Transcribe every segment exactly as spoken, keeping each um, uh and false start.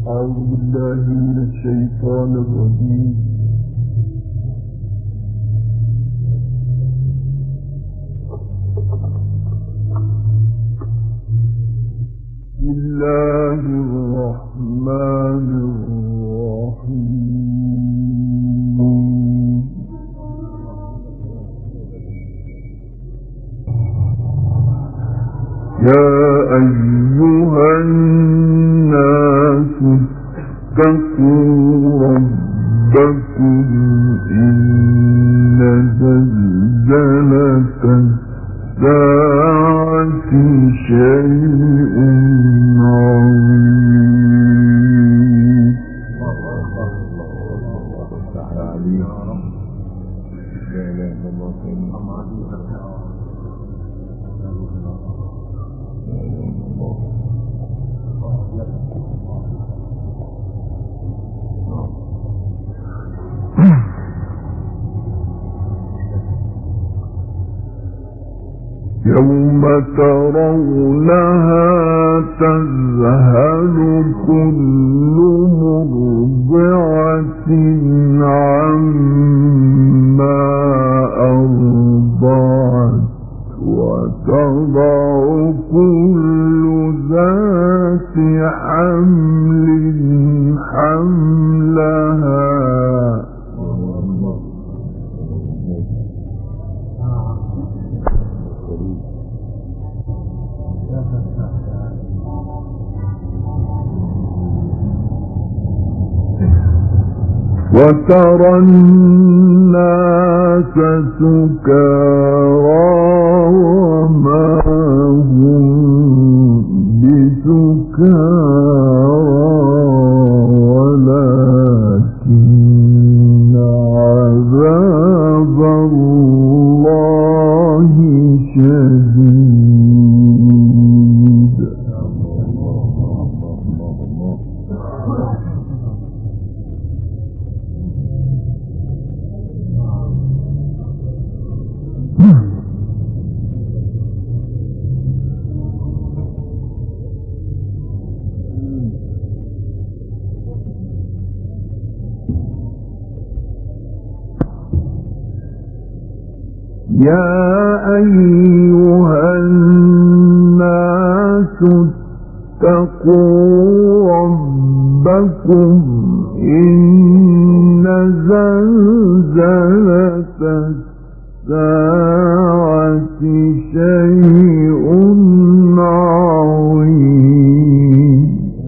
أعوذ بالله من الشيطان الرجيم. بسم الله الرحمن الرحيم. يا أيها الناس اتقوا ربكم إن زلزلة الساعة شيء عظيم. يوم ترونها تذهل كل مرضعة عما أرضعت وتضع كل ذات حمل حملها وترى الناس سكارى وما هم بسكارى ولكن عذاب الله شديد. يا أيها الناس اتقوا ربكم إن زلزلة الساعة شيء عظيم.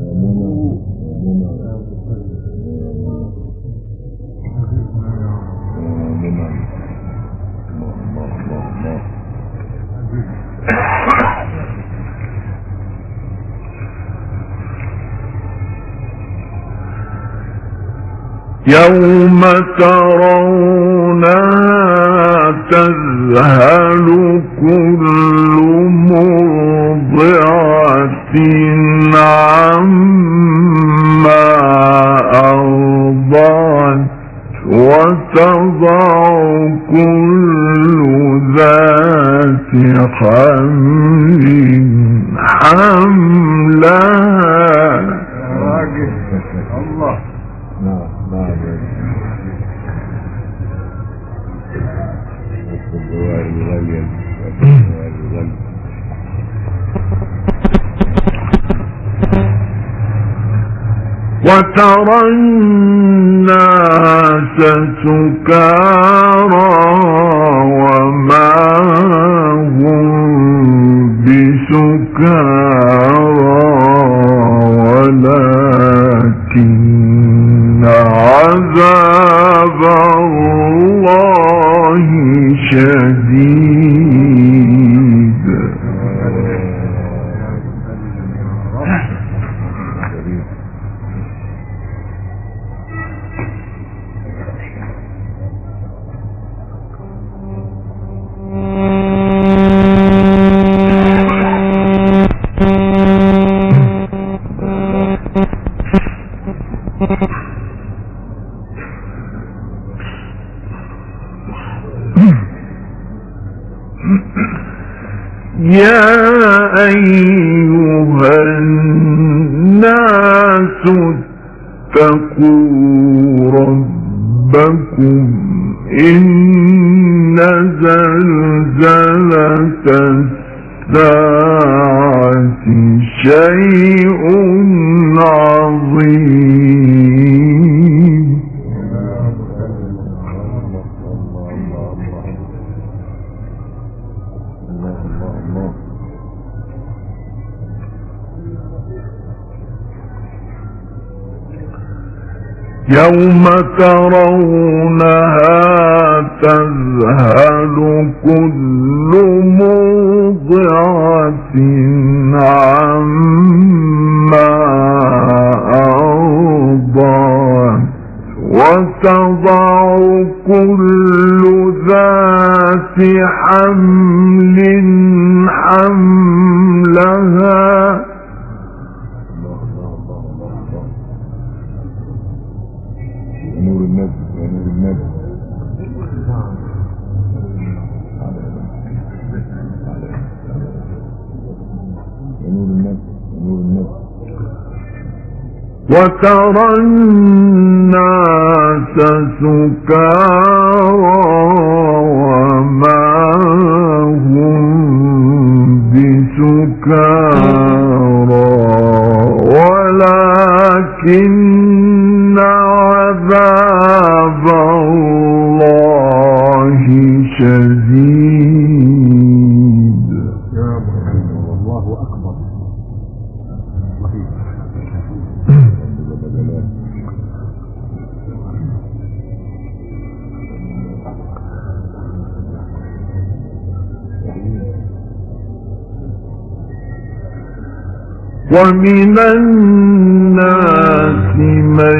يوم ترونها تذهل كل مرضعة عما أرضعت وتضع كل ذات حمل حملها. الله وترى الناس سكارى وما هم بسكارى ولكن عذاب الله شديد. يا أيها الناس واتقوا ربكم إن زلزلة الساعة شيء عظيم. يوم ترونها تذهل كل مرضعة عما أرضعت وتضع كل ذات حمل حملها وترى الناس سكارى وما هم بسكارى ولكن عذاب الله شديد. الله أكبر. ومن الناس من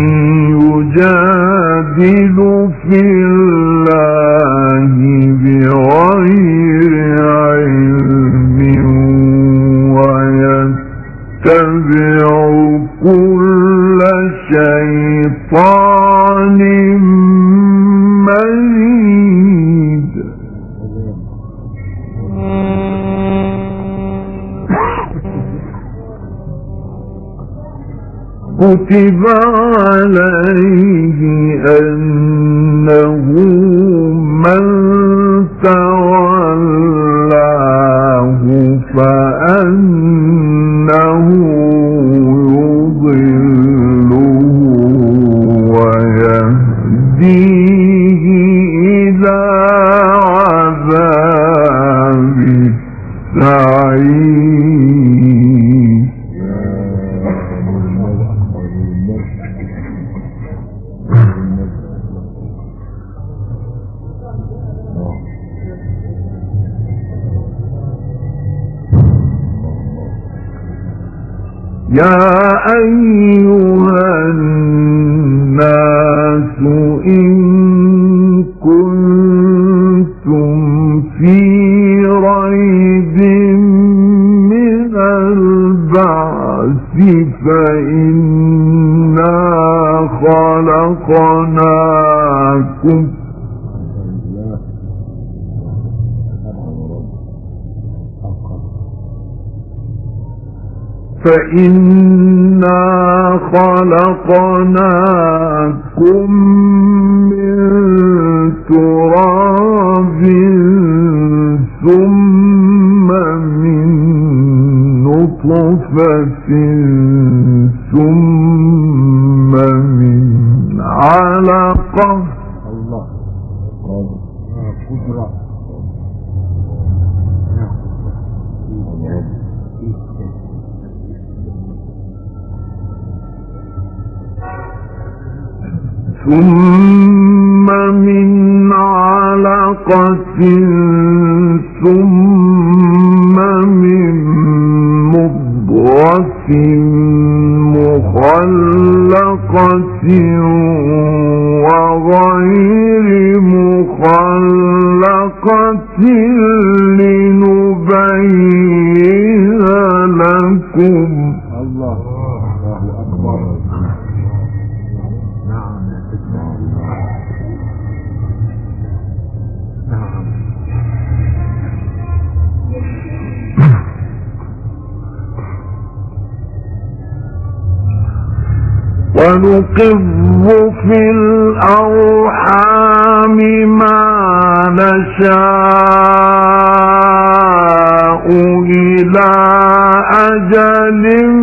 يجادل في الله بغير علم ويتبع كل شيطان مريد. كتب عليه أنه من تولاه فأنه يضله ويهديه إلى عذاب السعير. يا أيها الناس إن كنتم في ريب من البعث فإنا خلقناكم فإنا خلقناكم من تراب ثم من نطفة ثم من علقة الله قدرة ثم من علقة ثم من مضغة مخلقة وغير مخلقة لنبين لكم. الله الله أكبر. نعم نعم. ونقر في الأرحام ما نشاء إلى أجل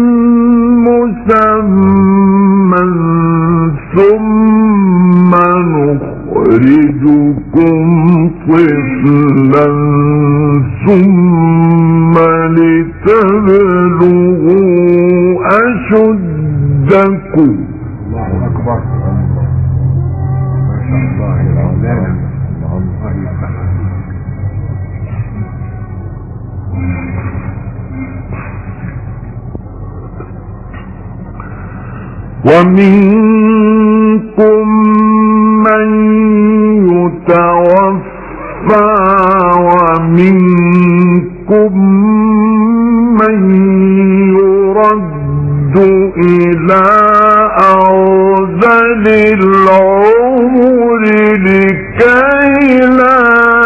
مسمى ثم نخرجكم طفلا ثم لتبلغوا أشدكم. الله أكبر. ما شاء الله يا مولانا. الله يفتح. ومنكم من يتوفى ومنكم من يرد إلى أرذل العمر لكي لا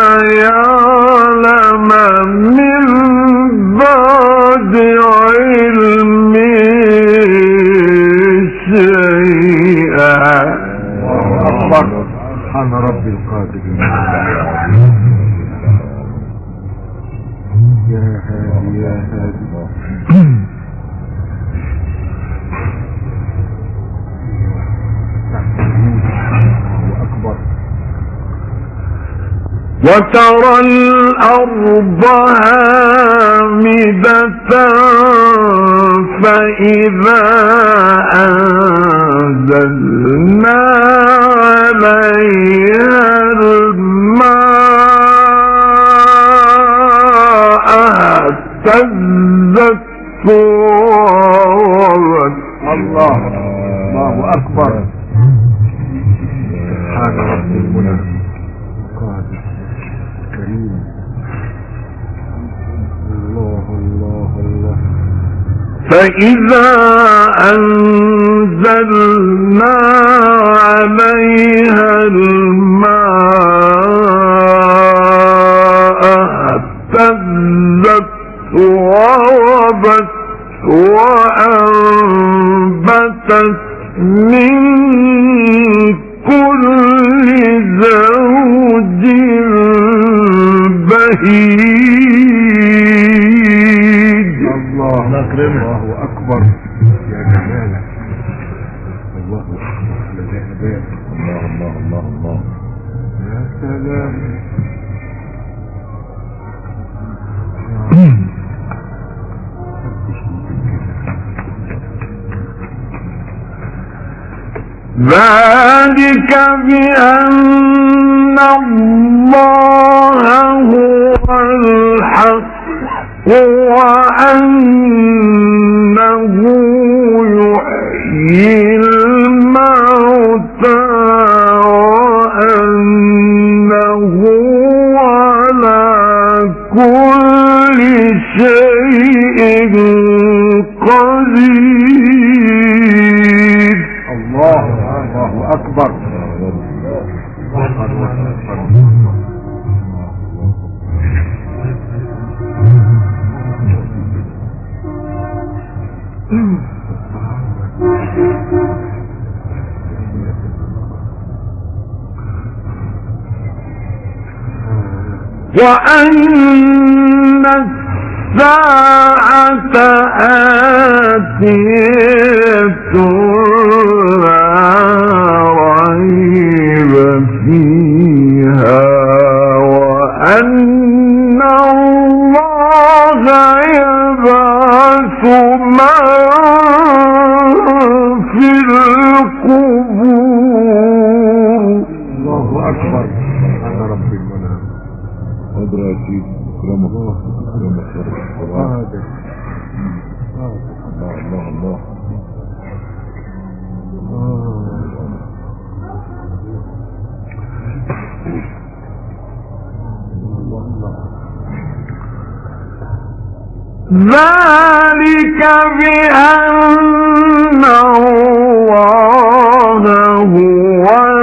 يعلم من بعد علم شيئا. الله أكبر. سبحان ربي القادر. يا هادي يا هادي. وترى الأرض هامدة فإذا أنزلنا عليها الماء اهتزت وربت. الله الله أكبر. سبحان ربي المنعم القادر الكريم. الله الله الله. فإذا أنزلنا عليها الماء اهتزت وربت وأنبتت من كل زوج بهيج. الله الله أكبر يا جمالك. الله أكبر على ذهبك. الله الله الله الله. يا سلام. ذلك بأن الله هو الحق وأنه يحيي الموتى وأنه على كل شيء قدير. الله الله أكبر. وأن الساعة آتية لا ريب فيها وأن الله يبعث من في القبور. الله أكبر. أنا ربي المنام. قدر يا سيدي. أكرمك الله. أكرمك الله. الله الله الله. ذلك بأن الله هو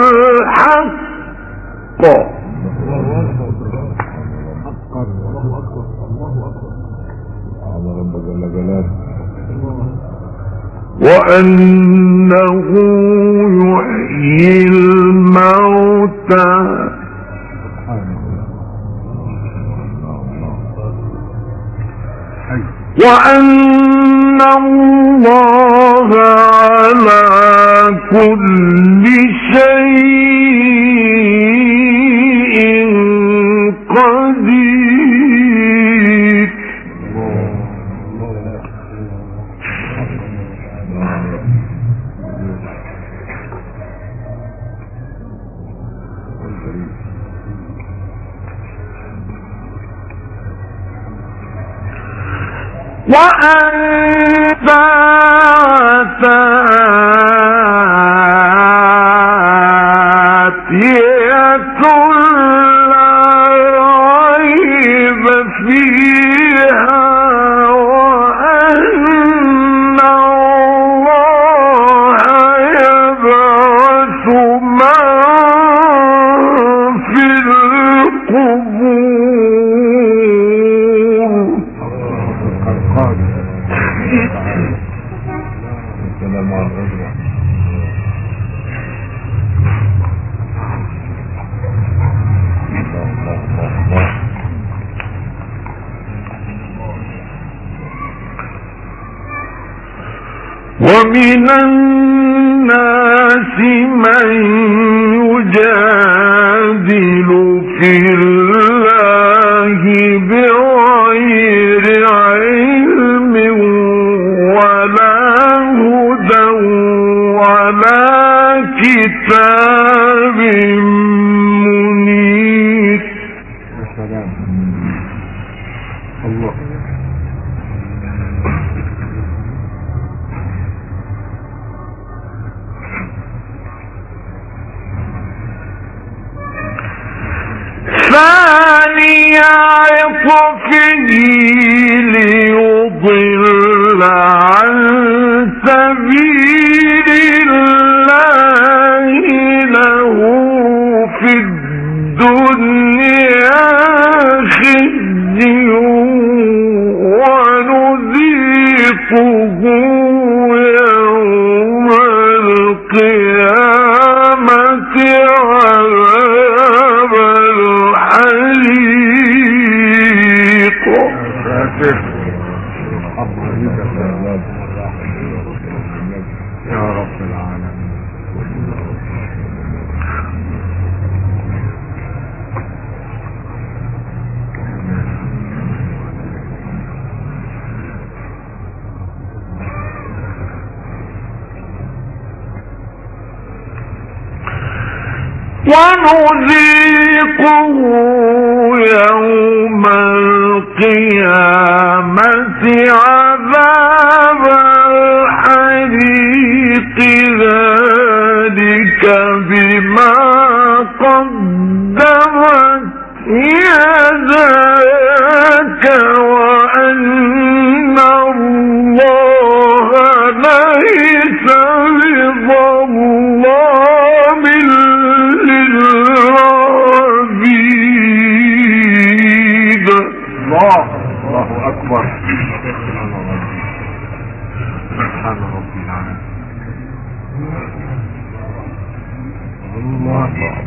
الحق وأن أنه يحيي الموتى وأن الله على كل شيء قدير. وأنت آتية لا ريب فيها وأن الله يبعث من في القبور. السلام عليكم. ومن الناس من يجادل في الله بغير علم ولا هدى ولا كتاب منير. الله ثاني عطفه ليضل عن سبيل الله له في الدنيا خزي ونذيقه يوم القيامة عذاب الحريق. يا رب العالمين. ونذيقه يوم القيامة عذاب الحريق ذلك بما قدمت يداك وأن الله ليس بظلام للعبيد. الله الله أكبر. سبحان ربي العالمين. الله الله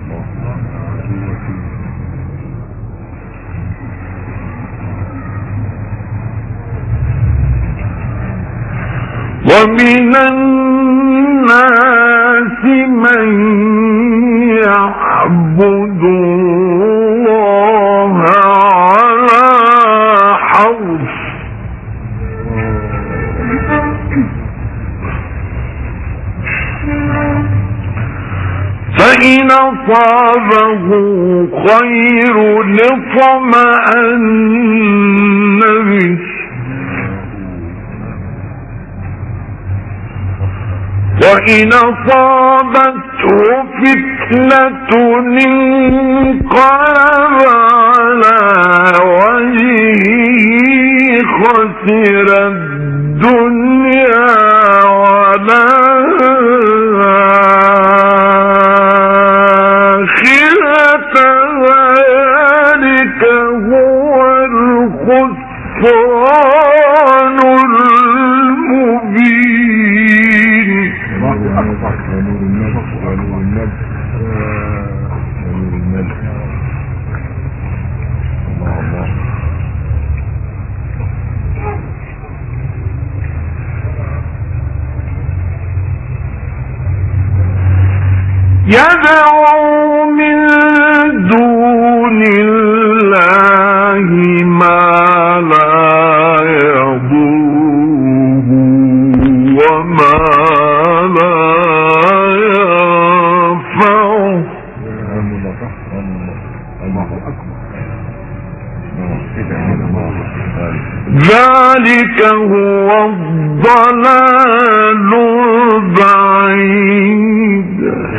ومن الناس من يعبد الله على حرف فإن أصابه خير اطمأن به وإن أصابته فتنة انقلب على وجهه خسر الدنيا والآخرة ذلك هو الخسران المبين. أكبر يا نور النبي يا نور النبي يا نور النبي الله الله يدعو من دون الله ما لا يضره وما لا ينفعه الله أكبر ذلك هو الضلال البعيد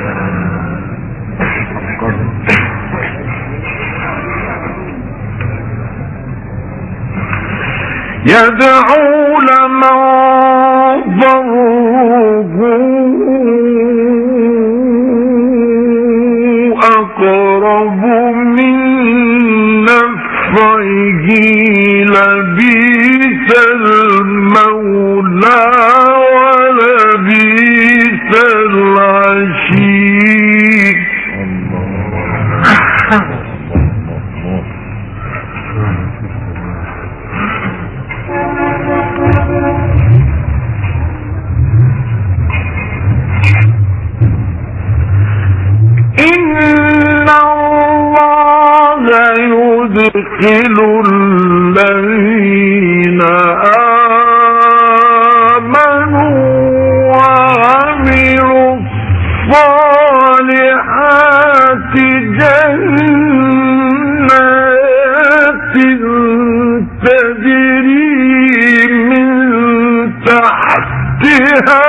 يدعو لمن ضره أقرب من نفعه لبئس المولى ولبئس العشير إن الله يدخل الذين آمنوا وعملوا الصالحات جنات تجري من تحتها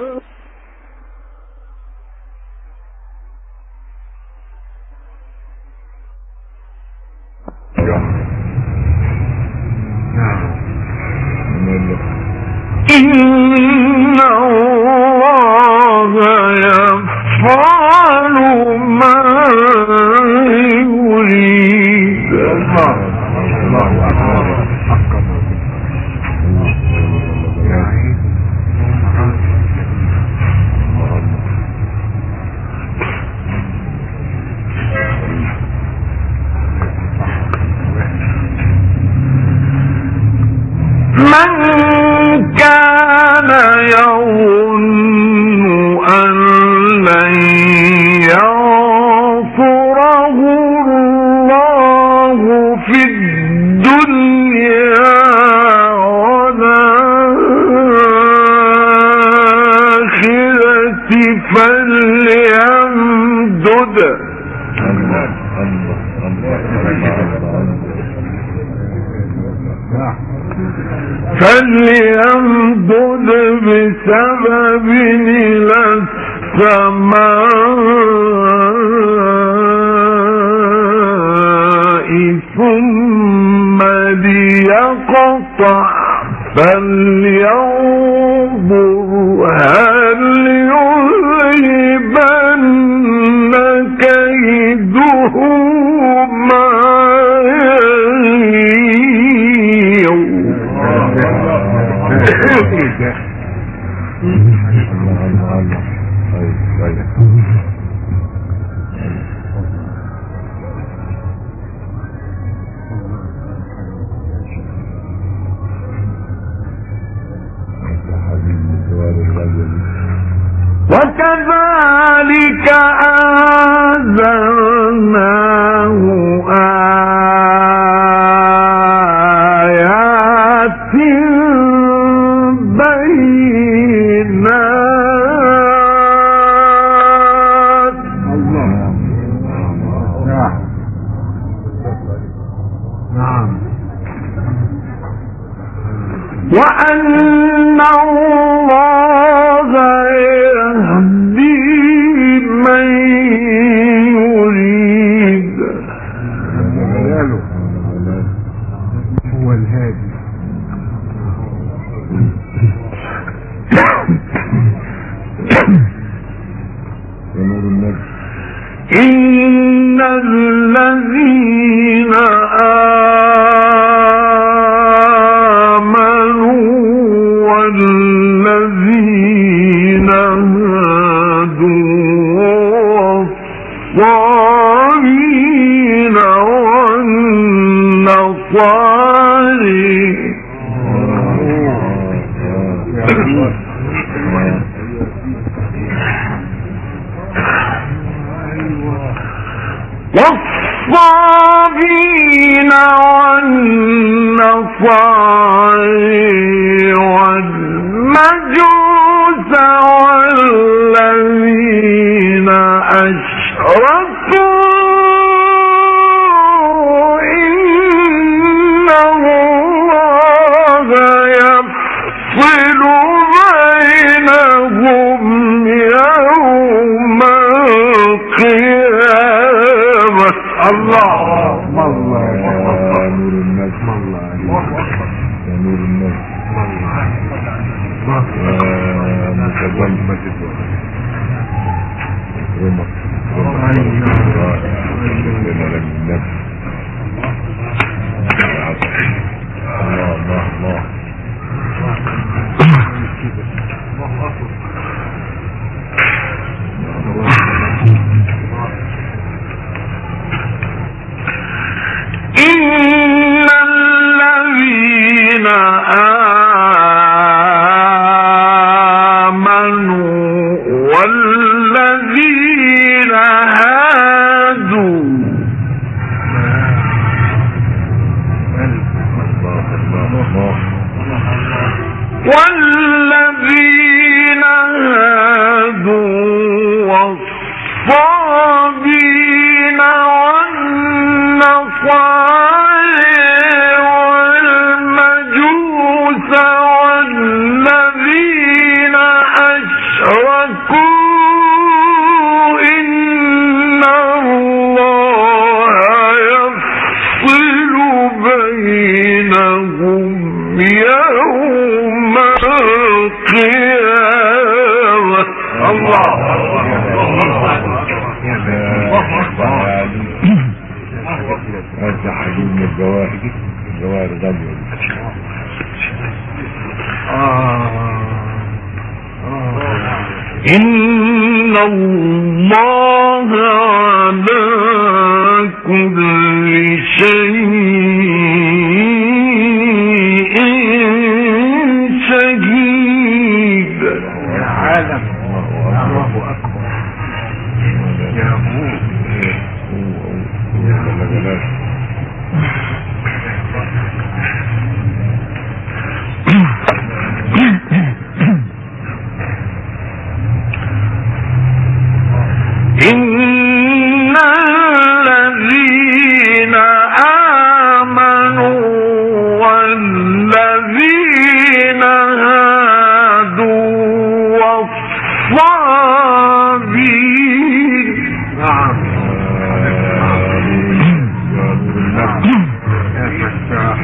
إن الله يفعل ما يريد الله أكبر أكبر يا عيد من كان يظن أن لن ينصره الله في الدنيا والآخرة فليمدد فليمدد بسبب إلى السماء ثم ليقطع فلينظر هل يذهبن كيده ما وكذلك أنزلناه آيات بينات نعم وأن الله يهدي من يريد هو الهادي إن الذين آمنوا الله الله يا نور النجم الله يا نور النجم يا متظلم رمك رمك لنا لك النفس الله الله الله إن الذين آمنوا والذين هادوا والذين هادوا والصابين والنصارى والمجوس والذين أشركوا إن الله يفصل بينهم يوم القيامة. الله أنت حليم من الجواهر الجواهر غالية إن الله على كل شيء شهيد. يا عالم الله أكبر يا أبوه إن الذين آمنوا والذين هادوا والصابين نعم يا فتاح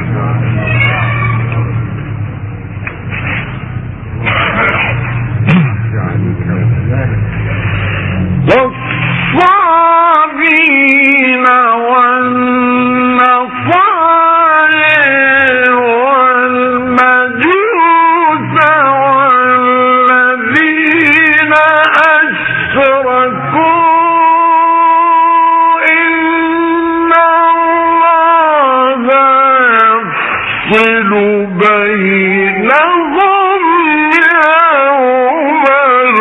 والصابين والنصارى والمجوس والذين أشركوا إن الله يفصل بينهم يوم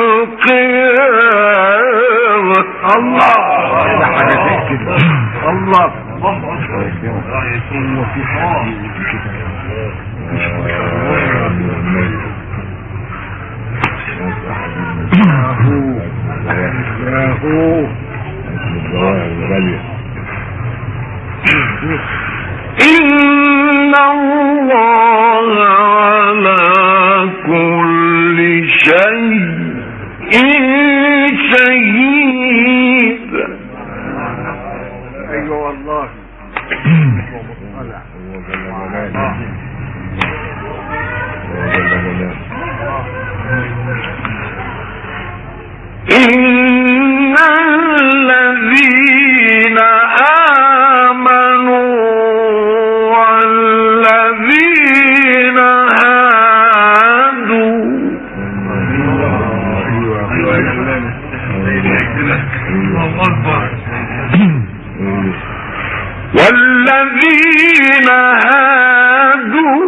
القيامة. الله ده حاجة زي كده الله وفي حاجة يا هو الجواهر غالية إن الله على كل شيء شهيد. ايوه والله إن الذين آمنوا والذين هادوا والذين هادوا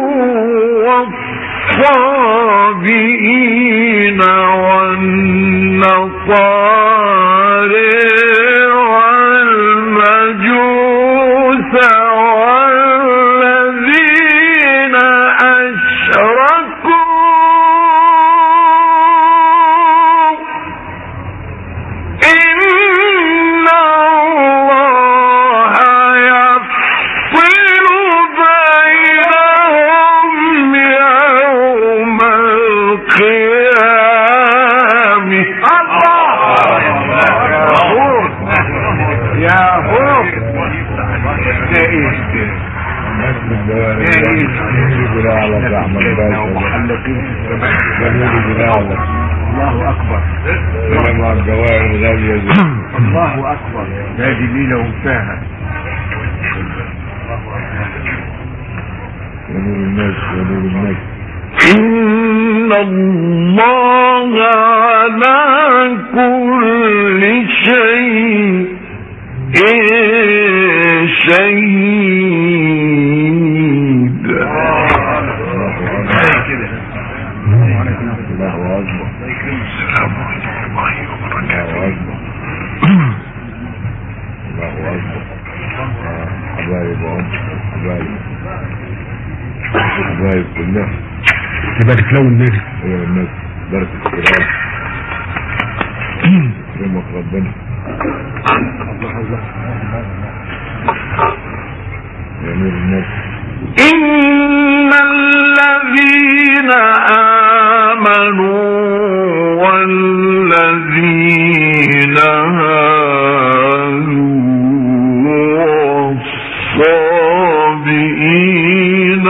والصابئين والنصارى والمجوس والذين أشركوا إن الله يفصل بينهم يوم القيامة. يا هو جائز الناس من الجوارح يقول على الرحمة ومحلقين في السماء. الله أكبر مع الجوارح الغالية دي. الله أكبر هذه ليلة ومساها. يا نور الناس يا نور الناس. إن الله على كل شيء شهيد. الله أكبر. السلام عليكم ورحمة الله وبركاته. الله أكبر. حبايب عمر حبايب حبايب كلها تبارك له النبي يا الناس بارك الكرام يومك ربنا. الله الله يا نور الناس. إن الذين آمنوا والذين هادوا والصابئين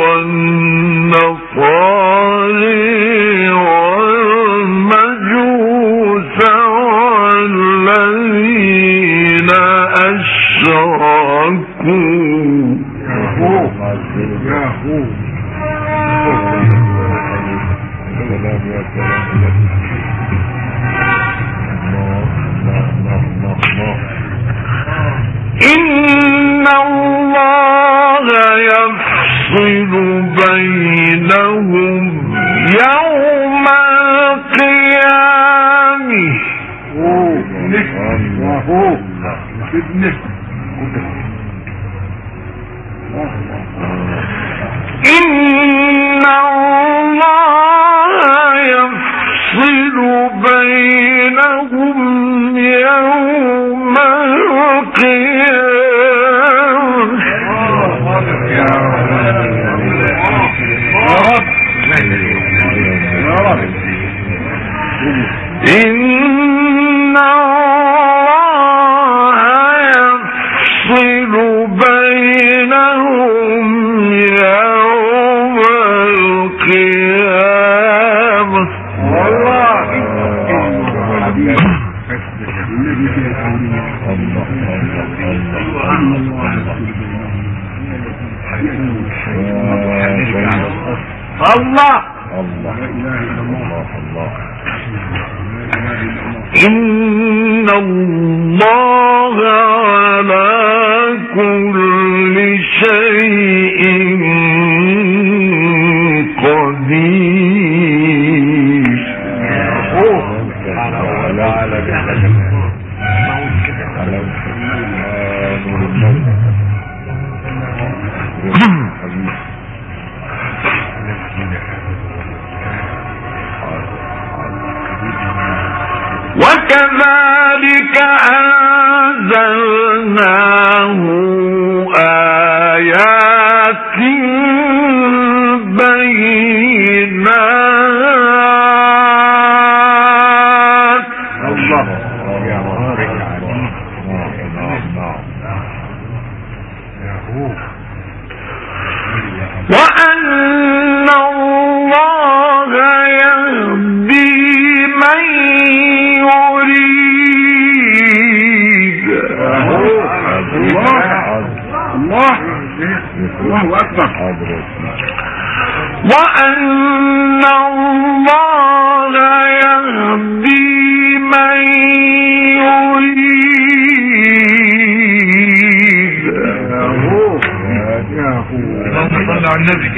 والنصارى والمجوس والذين أشركوا يا هو سلام يا سلام. الله الله الله الله. إن الله يفصل بينهم يوم القيامة. وهو ابنه إن الله يفصل بينهم يوم القيامة. يا رب يا رب. إن الله يفصل بينهم يوم القيامة. والله الله الله الله الله. إن الله على كل شيء قدير. وكذلك أنزلناه آيات بينات. الله يا وأن الله يهدي من يريد. الله الله الله أكبر. وأن الله يهدي من يريد. يا هو صلى على النبي.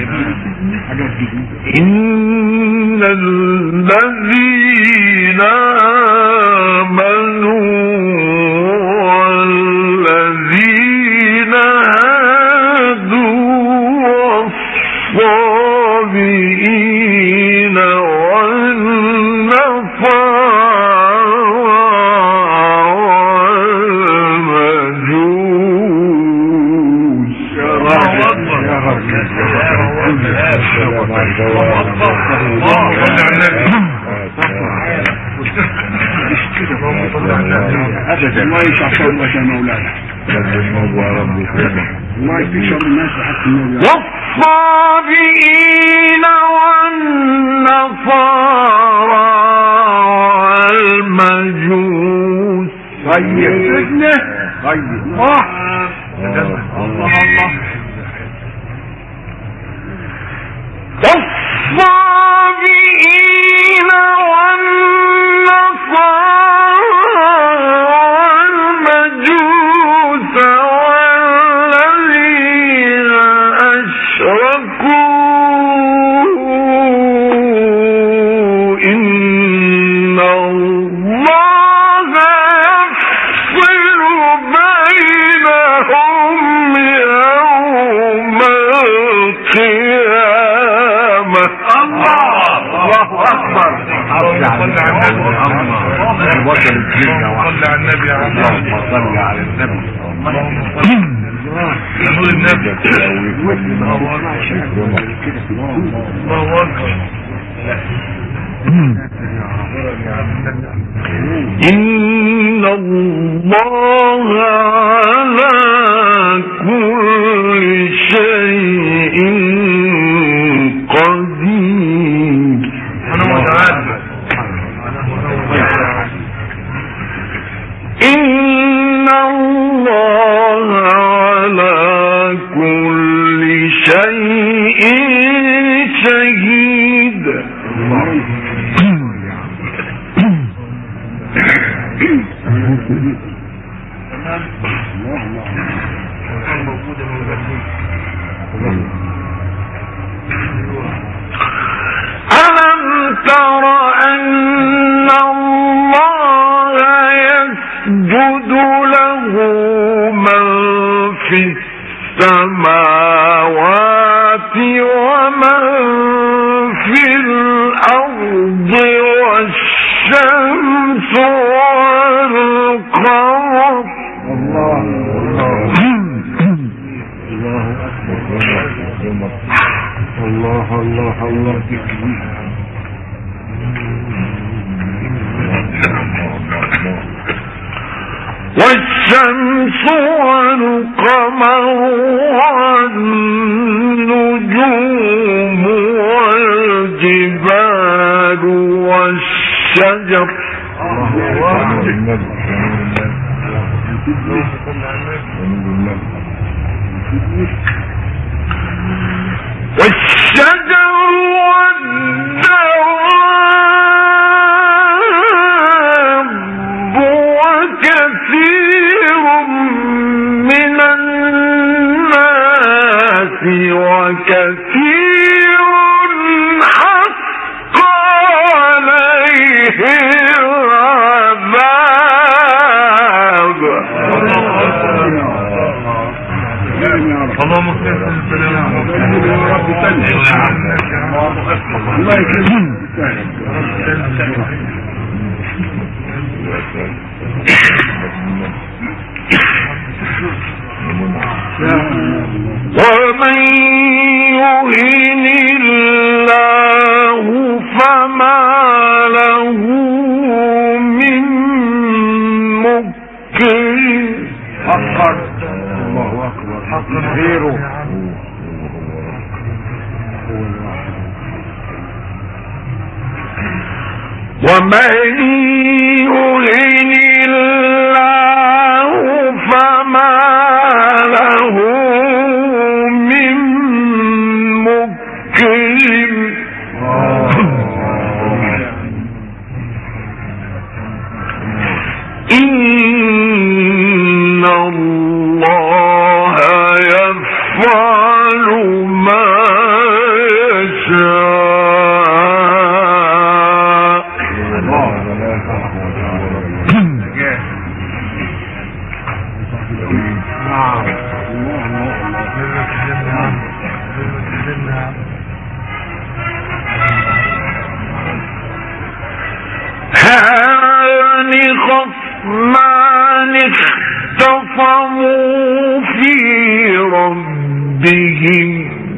إن الذين آمنوا والذين هادوا والصابئين والنصارى ابدا ما يشعر الله يا مولانا. رب الموضوع رب السلام. الله يكفي شر الناس وحق النبي. والصابئين والنصارى والمجوس. طيب سجنه طيب الله الله الله. والصابئين والنصارى والمجوس والذين أشركوا إن الله يفصل بينهم يوم القيامة. الله أكبر. صل على النبي يا رب. اللهم صل على النبي. نقول النبي. الله أكبر. إن الله على كل شيء قدير. إن الله على كل شيء شهيد. ألم تر أن الله يسجد له من في السماوات ومن في الأرض والشمس والقمر. الله الله الله الله. والشمس والقمر والنجوم والجبال والشجر. والشجر والدواب وكثير من الناس وكثير حق عليه العذاب. اللهم صل وسلم يا رب. الله يكرمك. ومن يهن الله فما له من مكرم. حقا. الله أكبر. حقا غيره. ومن يهن الله فما له من مكرم. إن الله يفعل ما يشاء. هان خصمان اختصموا في ربهم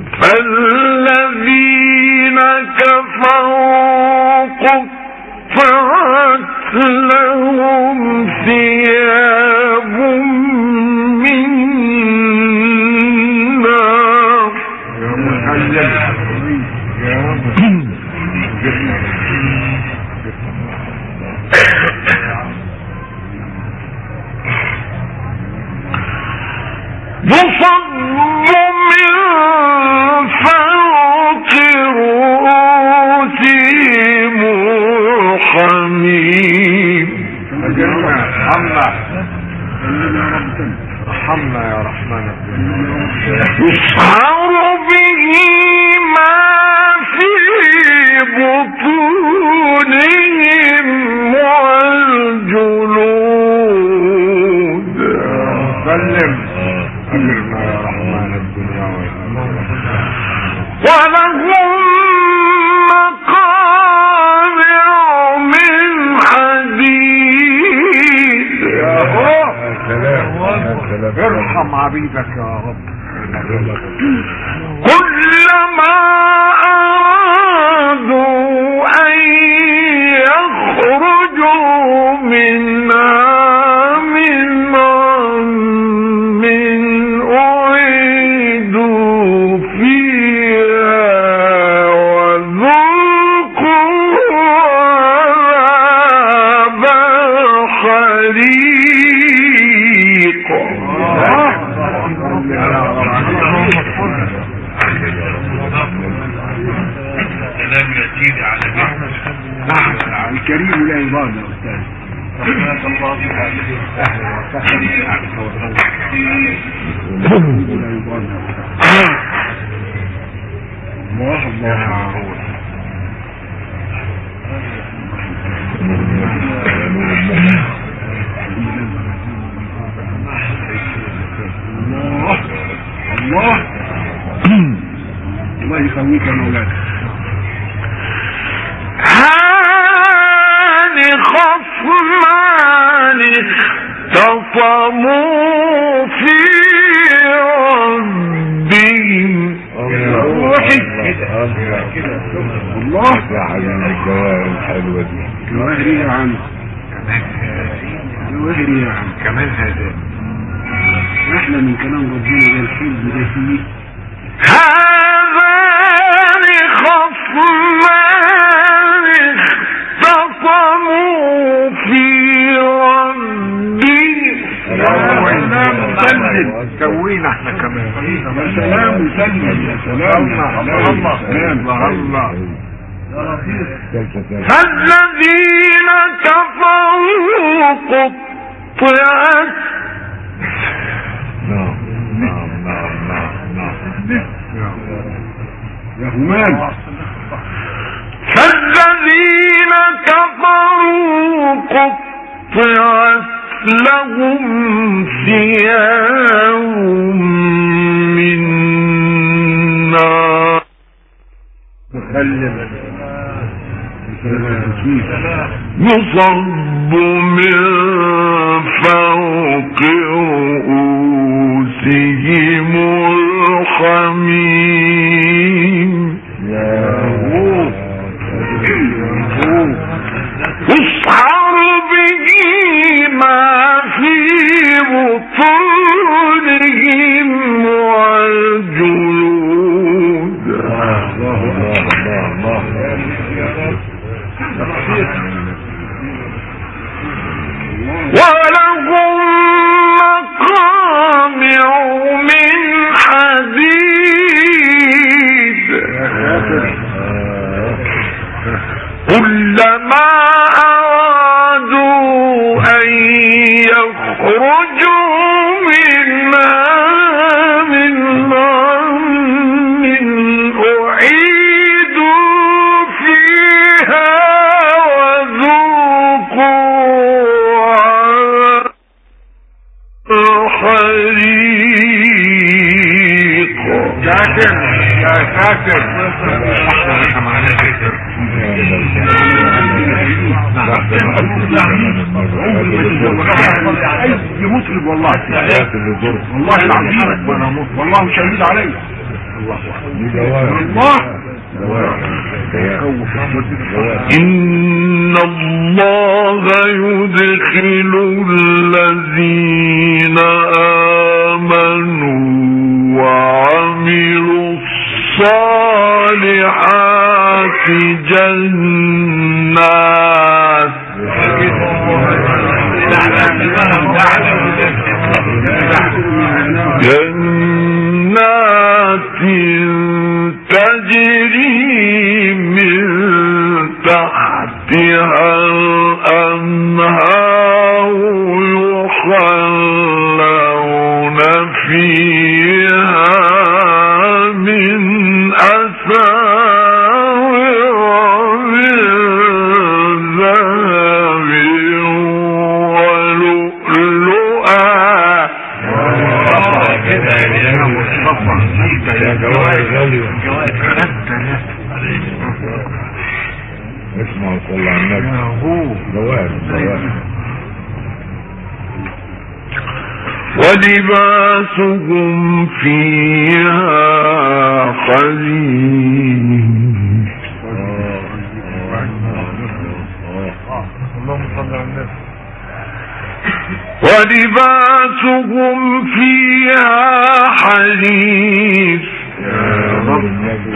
فالذين كفروا قطعت لهم ثياب من يصب من فوق رؤوسهم الحميم. ارحمنا يا رحمن. يسحر به ما في بطونهم والجلود. سلم أجرنا يا رحمن الدنيا والآخرة. ولهم مقامع من حديد. يا رب ارحم عبيدك يا رب. كلما أرادوا أن يخرجوا منها من غم أعيدوا فيها وذوقوا عذاب الحريق. الكلام يزيد على جهد. نعم الكريم لا يضاد يا أستاذ. رحمة الله في هذه السهل وسهل الله الله الله الله يسويك يا مولانا. هان خصمان اختصموا في ربهم. الله يا حبيبي الجواهر الحلوة دي. جواهر يا عم. جواهر يا عم. كمان هذا احلى من كلام ربنا ده الحلم ده فيه. هذان خصمان اختصموا في ربهم. سوينا احنا كمان. يا سلام وسلم يا سلام. الله الله فالذين كفروا قطعت نعم نعم نعم نعم نعم يا همام. فالذين كفروا قطعت لهم ثياب من نار يصب من فوق رؤوسهم الحميم. يسحر به ما في بطونهم والجلود. ولهم مقامع من حديد. كلما أرادوا أن يخرجوا منها من غم أعيدوا فيها وذوقوا الحريق. شاكر يا شاكر. اي مطرب والله والله العظيم والله شهيد علي. الله إن الله يدخل الذين آمنوا وعملوا الصالحات جنات جنات يا جوائز غالية اسمع وصلى على النبي جوائز جوائز ولباسهم فيها حرير اللهم صل على النبي ولباسهم فيها حرير يا رب النبي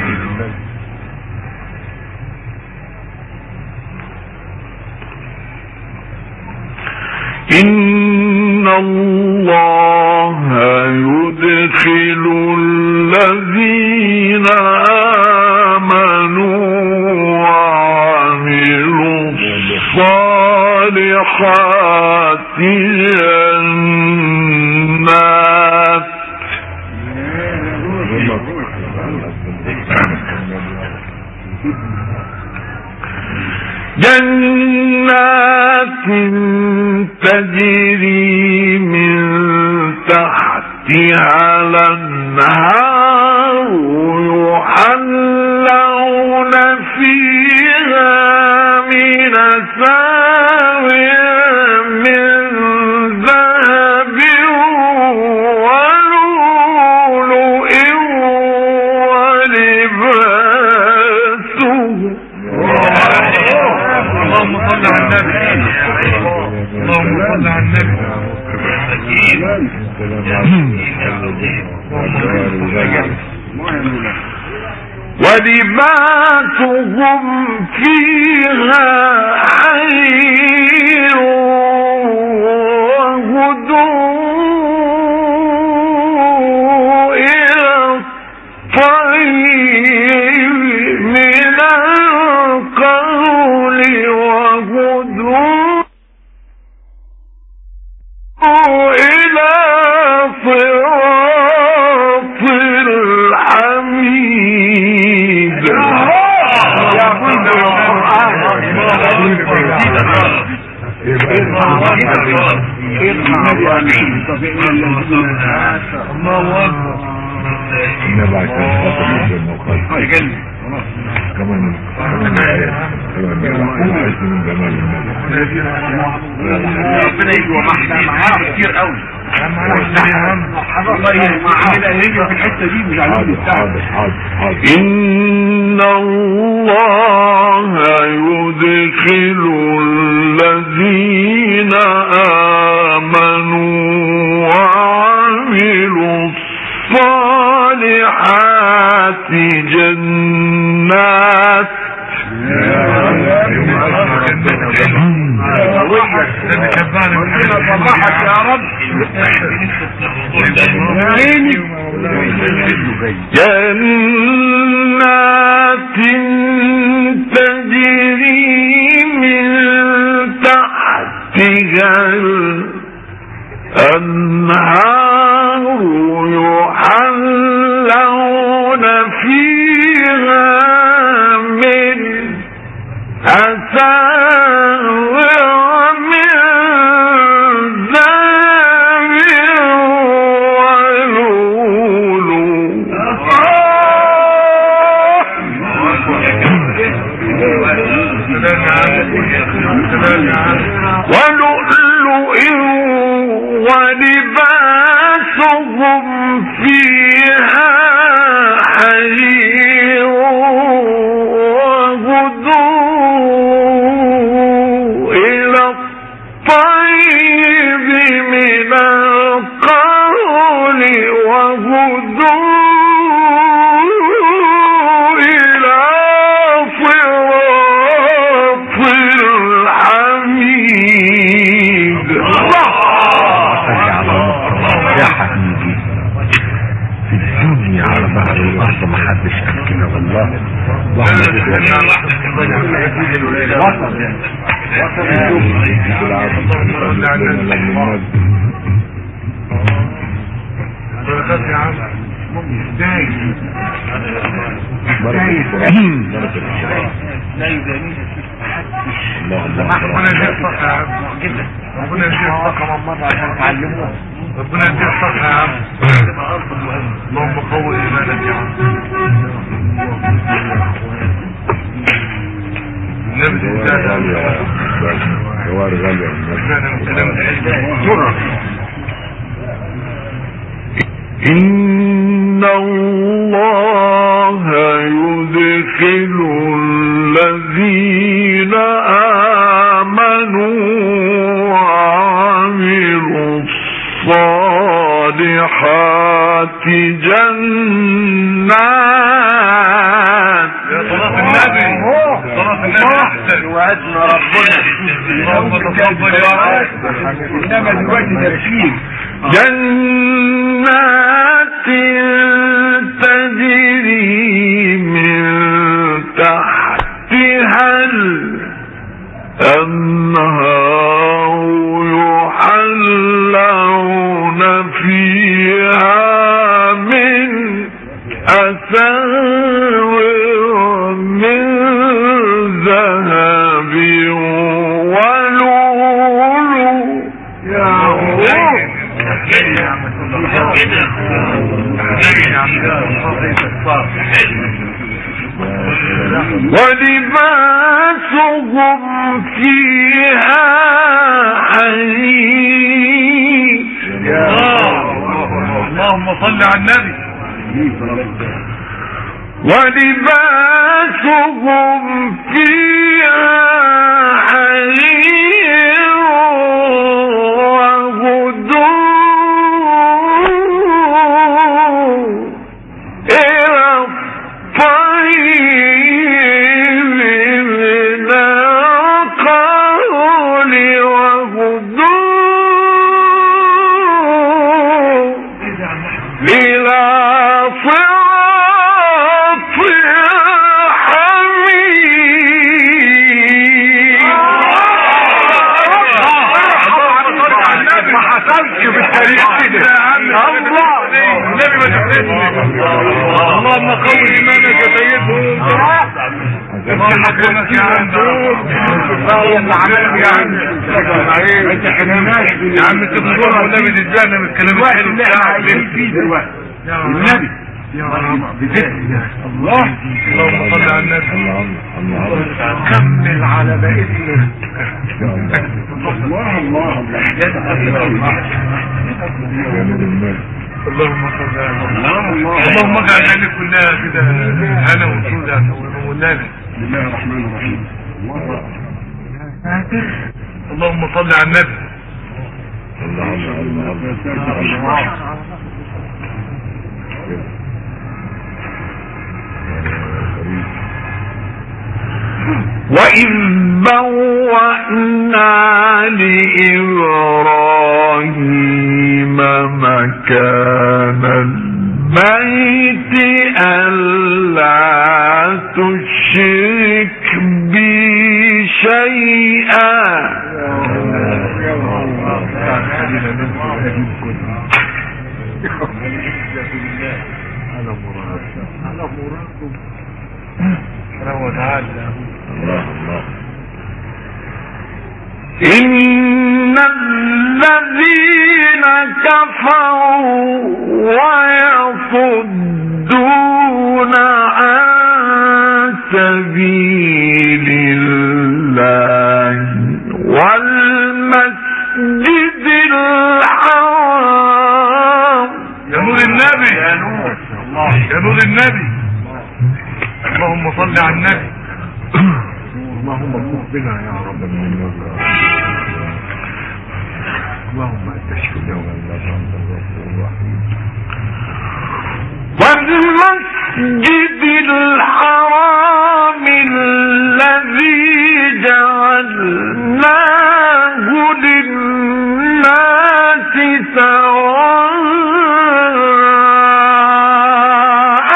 إن الله يدخل الذين آمنوا وعملوا الصالحات جنات جنات تجري من تحتها الأنهار يحلون فيها من أساور من ذهب ولؤلؤ ولباسهم اللهم صل على النبي اللهم صل على النبي ولباسهم فيها حرير وهدوء إلى الطيب من القول وهدوء إلى صراط الحميد كمان ربنا يجي ومحنا معاه كتير قوي إن الله يدخل الذين آمنوا وعملوا الصالحات جنات جنات تجري من تحتها الأنهار يحلون فيها من أساور من ذهب ولؤلؤ ولؤلؤ ولباسهم فيها حرير وهدوء إلى الطيب من القول وهدوء إلى صراط الحميد. يا حبيبي في الدنيا على ظهر الارض ما حدش قال كده والله. ربنا يديك الصحة يا عم جدا. ربنا يديك الصحة مرة عشان تعلموها. ربنا يديك الصحة يا عم. اللهم قوي إيمانك يا عم. النبي غالية جوار غالية إن الله يدخل الذين آمنوا وعملوا الصالحات جنات. يا صلاة النبي صلاة النبي أحسن وعدنا ربنا. اللهم تفضل يا رب. إنما دلوقتي ترشيد جنات تجري من تحتها الأنهار يحلون فيها من أساور من ذهب ولؤلؤ. يا ولباسهم فيها حرير. اللهم صل على النبي. ولباسهم فيها حرير وهدوء إلى الطيب من القول وهدوء إلى صراط الحميد. ما حصلش في التاريخ كده. الله النبي ما تحسبني. اللهم قوي ايمانك يا سيدنا. الله يحفظك يا عم. الله يعملك يا عم. انت حناناش يا عم. تقول والنبي تتجاهنا من الكلام الحلو بتاعك فيه دلوقتي. النبي يا رب بذكر الله. اللهم صل على النبي. كمل على بقيتنا. الله الله اللهم صل على النبي. اللهم اجعل النبي كلها كده هنا وسودا ومولانا. بسم الله الرحمن الرحيم. اللهم صل على النبي. وإذ بوأنا لإبراهيم مكان البيت ألا تشرك بي شيئا. إن الذين كفروا ويصدون عن سبيل الله والمسجد الحرام. يا نور النبي يا نور الله يا نور النبي. اللهم صل على النبي. اللهم اغفر بنا يا رب العالمين. اللهم استشفي والمسجد الحرام الذي جعلناه للناس سواء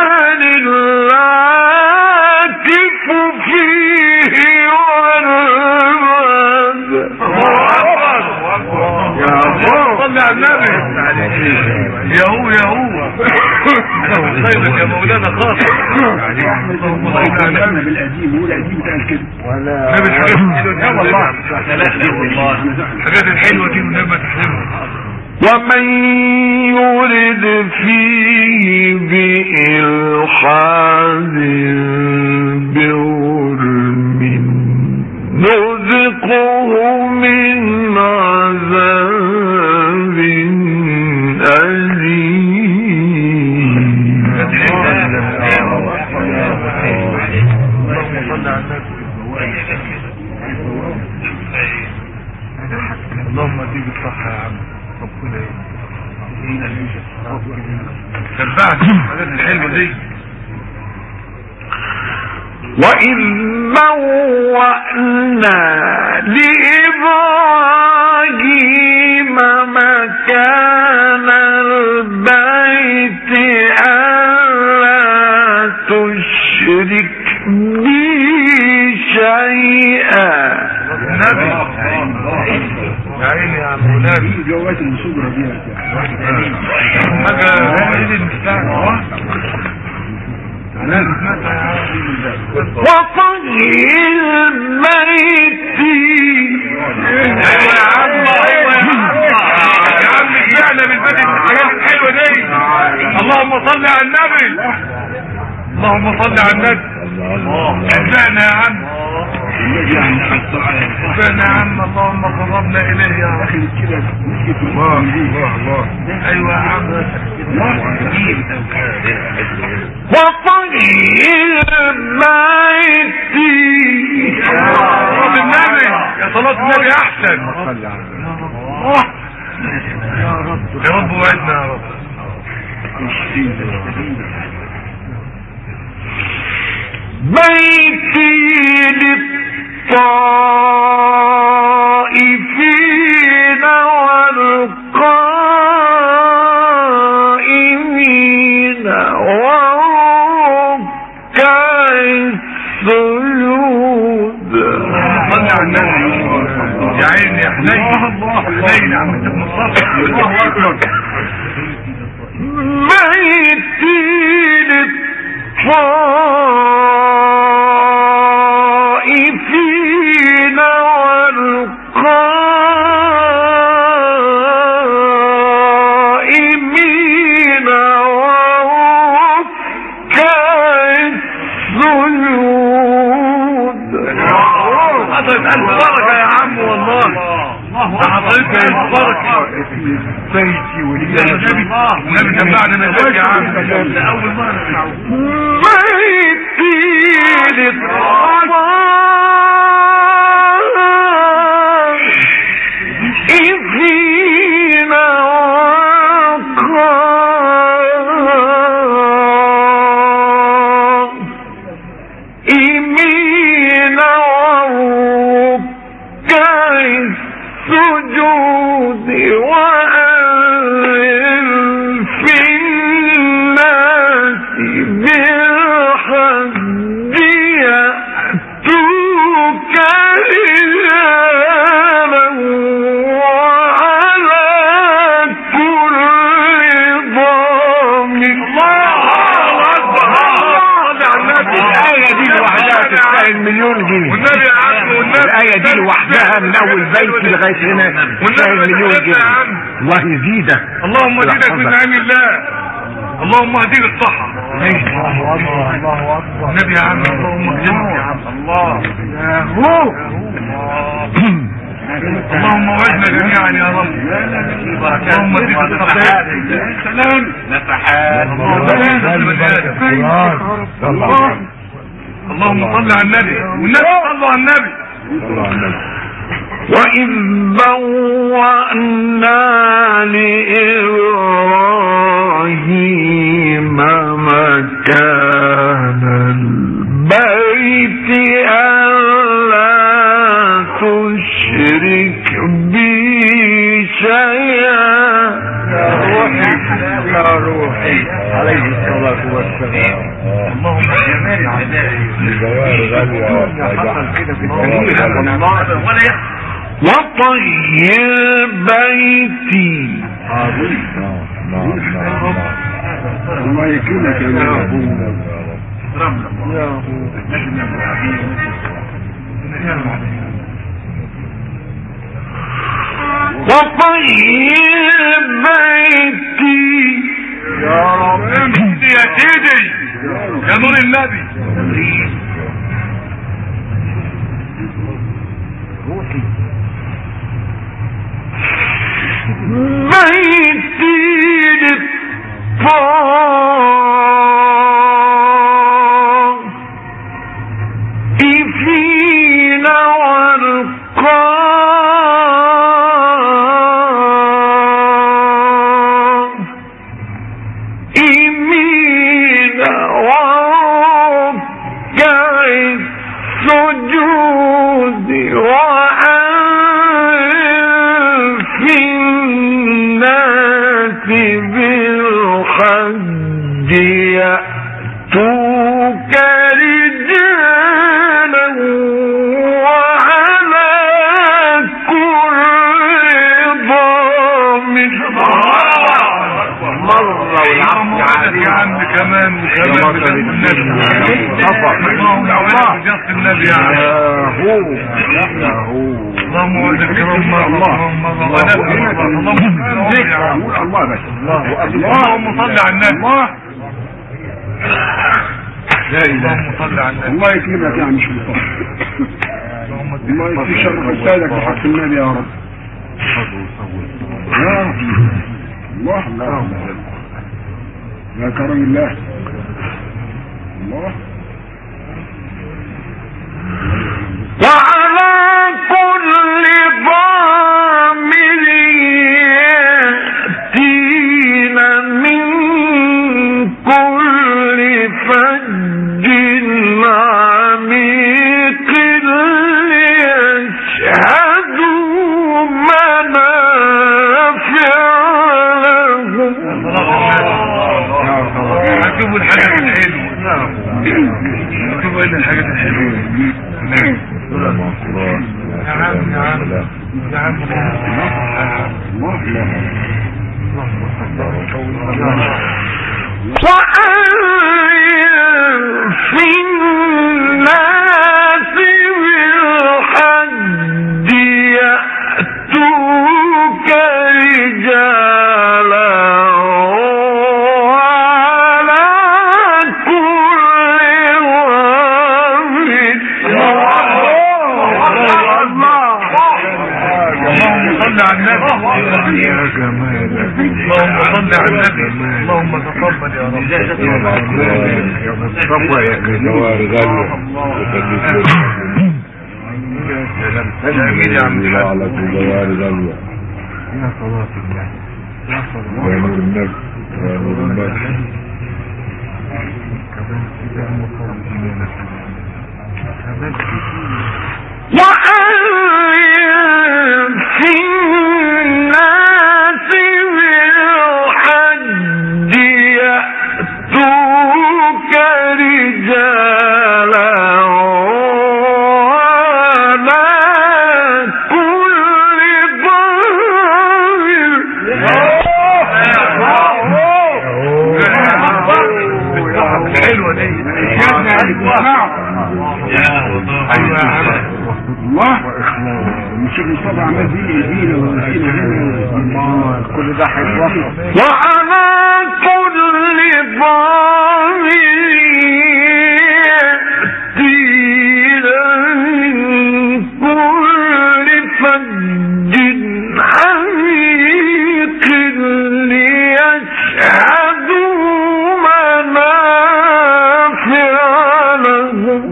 العاكف فيه والباد. يا صل على النبي. يا هو يا هو خيرك يا مولانا خاصة. الله بالقديم والقديم قال كده ولا والله الحاجات الحلوه دي ولما تحلمها. ومن يرد فيه بإلحاد بظلم نذقه من عذاب أليم. اللهم اديك الصحة يا عم ربنا تربعت الحاجات الحلوة دي. وإذ بوأنا لإبراهيم مكان البيت ألا تشرك بي شيئا. النبي يا عيني يا عم نبي جوات المسودرة دي حاجة عيني المستعجل وطهر بيتي. ايوه يا عم ايوه يا عم رجعنا بالبيت الحاجات الحلوه دي. اللهم صل على النبي اللهم صل على النبي. رجعنا يا عم رجعنا يا عم اللهم قربنا اليه يا رب. الله الله الله ايوه يا عم وطهر بيتي. صلاة النبي يا صلاة النبي احسن يا رب يا رب وعدنا يا رب. بيتي للطائفين والقائمين والركع السجود. صل على النبي يا عيني يا حنين حنين يا عم انت بنصرف. الله اكبر. بيتي للطائفين والقائمين والركع السجود. حضرت ألف بركة يا عم والله حضرتك ألف بركة. بيتي ولي النبي جمعنا مزاج يا عم لأول مرة نسمعه. بيتي للطائفين والقائمين والركع السجود وأذن في الناس بالحج يأتوك رجالا وعلى كل ضامر. الآية دي لوحدها تستاهل مليون جنيه. والنبي يا عم والنبي الآية دي لوحدها من أول بيت لغاية هنا تستاهل مليون جنيه. الله يزيدك. اللهم زيدك من نعم الله. اللهم اهديك الصحة. الله أكبر. النبي يا عم اللهم اكرمك يا عم الله يا هو اللهم وعدنا جميعا يا رب. اللهم اديك الصحة. سلام نفحات. اللهم صل على النبي والنبي صلوا على النبي. وإذ بوأنا لإبراهيم مكان البيت ألا تشرك بي شيئا. يا روحي يا روحي عليه الصلاة والسلام. اللهم جمال الجوار غالية حصل كده في الدنيا ولا يحصل. وطهر بيتي. نعم نعم نعم الله يكرمك يا رب. اكرمنا الله لازم نعمل عليه وطيب بيتي يا رب يا سيدي يا نور النبي بيتي للطائفين والقائمين وركع السجود وأنف الناس بالحج يأتوك رجالا وعلى كل ضامر مرة والعفو عليك يا عم كمان وكمان بجد النبي اللهم بجد النبي يا عم اللهم وعدك اللهم اللهم الله بس اللهم صل على النبي لا اله اللهم صل على النبي الله يكرمك يا عم مش مصطفى الله يكفي شر فسادك بحق النبي يا رب يا الله الله يا كرم الله الله وعلى كل ضامر يأتين من كل فج عميق ليشهدوا منافع لهم هتشوفوا الحاجات الحلوة هتشوفوا ايه الحاجات الحلوة يا عم يا عم يا عم وأنف الناس بالحج يأتوك رجالا وعلى كل يا جمال اللهم صل على النبي اللهم تقبل يا رب يا مصطفى يا جوار غالية يا سلام سلام يا عم على جوار غالية يا صلاة الله يا صلاة يا نور النبي يا نور النبي كمان كده مصابين كمان وأنف الناس بالحج يأتوك رجالا وعلى كل ضامر حلوة دي ايوه يا عم الله مش مصطفى عمال بيه يدينا ويدينا هنا كل ده هيتوقف وعلى كل ضامر يأتينا من كل فج عميق ليشهدوا منافع لهم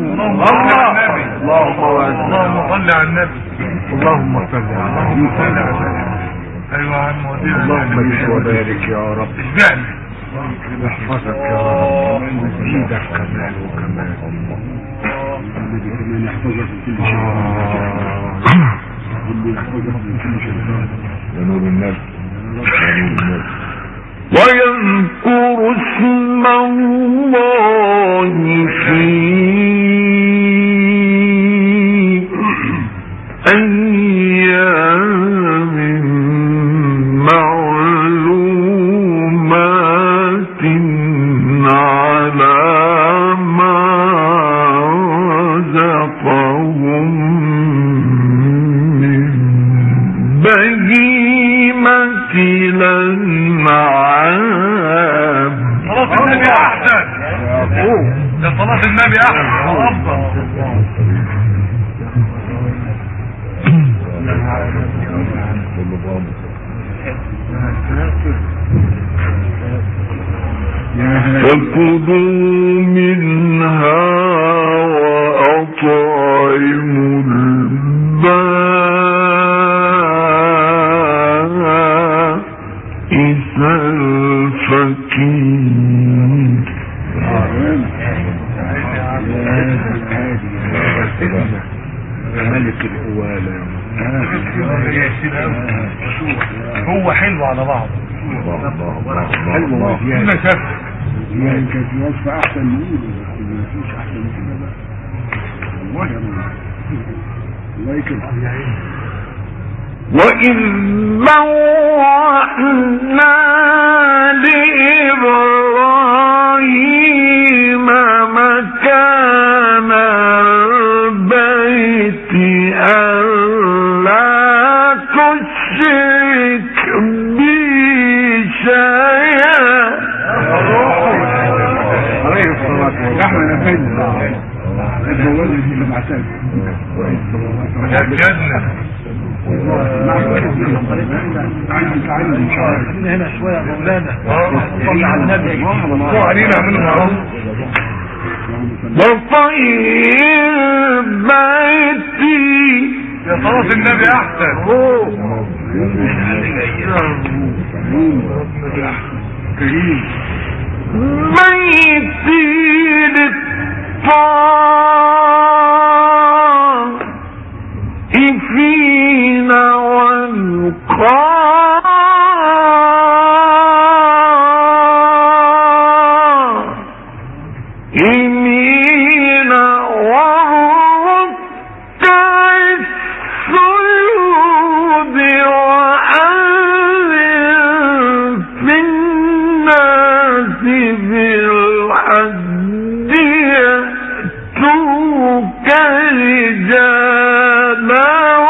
اللهم صل على النبي اللهم صل على اللهم صل على النبي ايوه يا عم ودينا اللهم بارك وبارك يا رب اشبعني يحفظك يا رب ويزيدك كمال وكمال النبي كمان يحفظك من كل شيء اللي يحفظك من كل شيء يا نور النبي يا نور النبي ويذكر اسم الله في أيام معلومات على ما بهيمة الأنعام. صلاة النبي أحسن، ده صلاة النبي أحسن وأفضل. فكلوا منها وأطعموا البائس الفقير. ملك الأوالة هو حلو على بعض، حلو كلنا شاف يعني كانت وصفة أحسن من إيه، مفيش أحسن من كده بقى والله يا الله الله يكرمك. وإذ بوأنا لإبراهيم مكان البيت ألا تشرك بي شيئا. عليه الصلاة والسلام. احنا نفذنا الجوال اللي بعتها يا جنة. عندي تعلم ان شاء الله هنا شوية يا مولانا، صلي على النبي وعلينا اعملوا معروف. وطير بيتي، يا صلاة النبي احسن. كريم بيتي للطائفين والقائمين والركع السجود وأذن في الناس بالحج يأتوك رجالا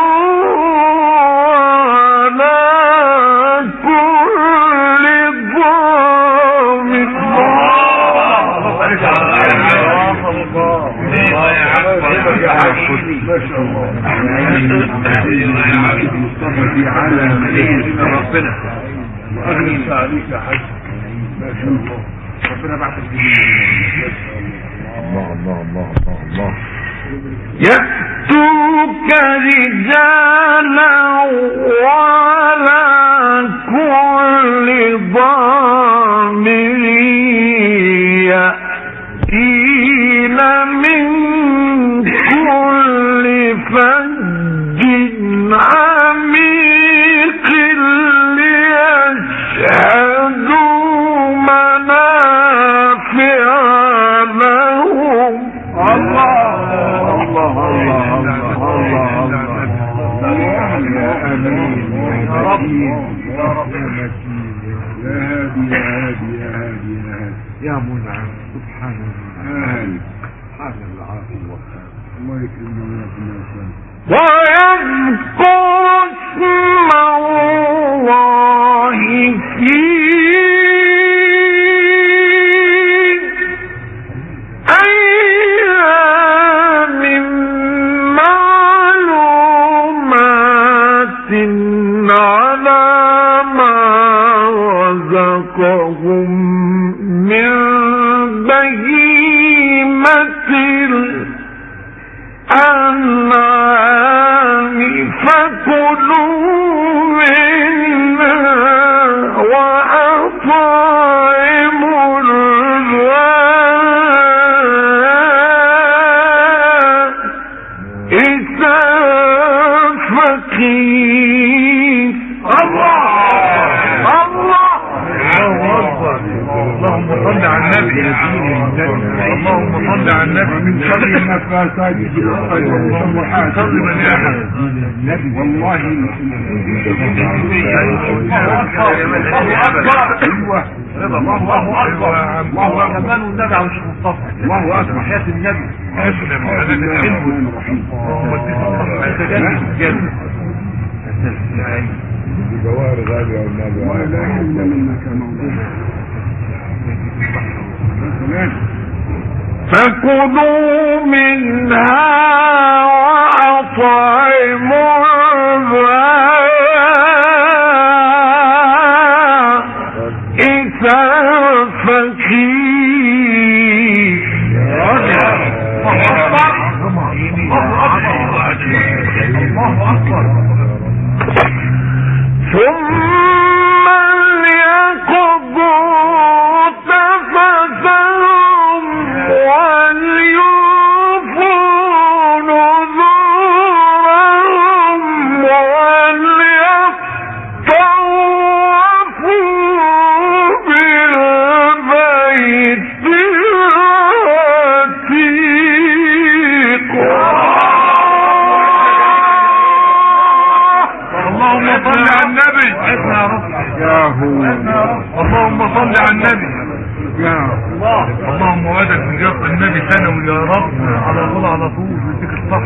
ما شاء الله. مصطفى في عالم ربنا واغني عليك يا حاج. ما شاء الله ربنا بعثك الله الله الله الله الله. يأتوك رجالا وعلى كل ضامر يأتين من كل فج عميق ليشهدوا منافع لهم. الله الله الله الله الله يا امين يا متين يا هادي يا هادي يا هادي يا هادي يا منعم سبحان الله يا هادي سبحان العافية والخير. الله يكرمنا ويذكر اسم الله في أيام معلومات على ما رزقهم من بهيمة الأنعام فكلوا منها وأطعموا البائس الفقير. الله الله اللهم صل على النبي، اللهم صل على النبي. من شر النفاثات في العقد ومن شر حاسد يا أحمد. النبي والله الله ايوه الله اكبر الله اكبر كمان والنبي على الشيخ مصطفى. الله اكبر حياة النبي. اسلم الرحمن الرحيم. جواهر غالية والنبي ولا إلا منك موجود. فكلوا منها وأطعموا البائس الفقير. ثم ليقضوا تفثهم وليوفوا نذورهم وليطوفوا بالبيت العتيق. اللهم صل على النبي. يا هو اللهم صل على النبي. يا اللهم وعدك من جرس النبي ثانوي يا رب على طول على طول يديك الصح.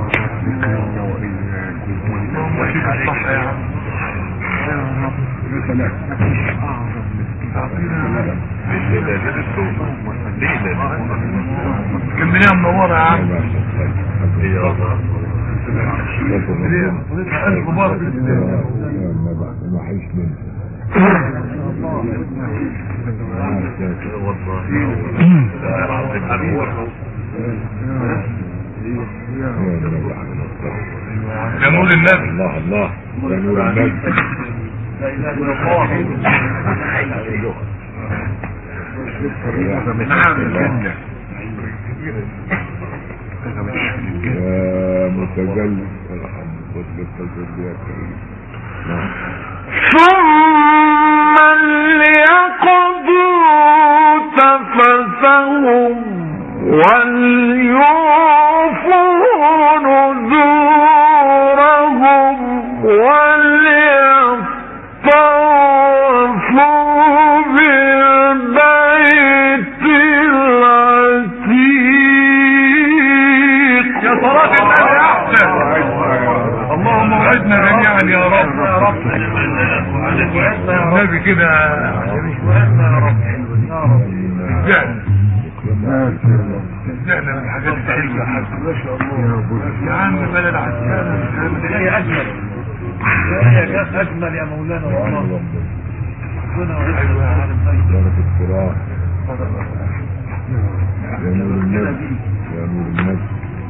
اللهم يديك الصح يا عم. يا سلام. كمليها منورة يا عم. ألف مبارك. ما حيش منه يا نور النبي. الله الله يا نور النبي. يا متجلد ثم ليقضوا تفثهم وليوفوا نذورهم وليطوفوا بالبيت العتيق. يا صلاة النبي أحسن. اللهم وعدنا جميعا يا رب. يا رب النبي كده وعدنا يا رب. يا رب زعنا من الحاجات الحلوة يا حاج. يا عم بلد عسكرة هي أجمل. هي أجمل يا مولانا والله. ربنا أيوة يا عالم بارك القرآن يا نور النبي يا نور النبي.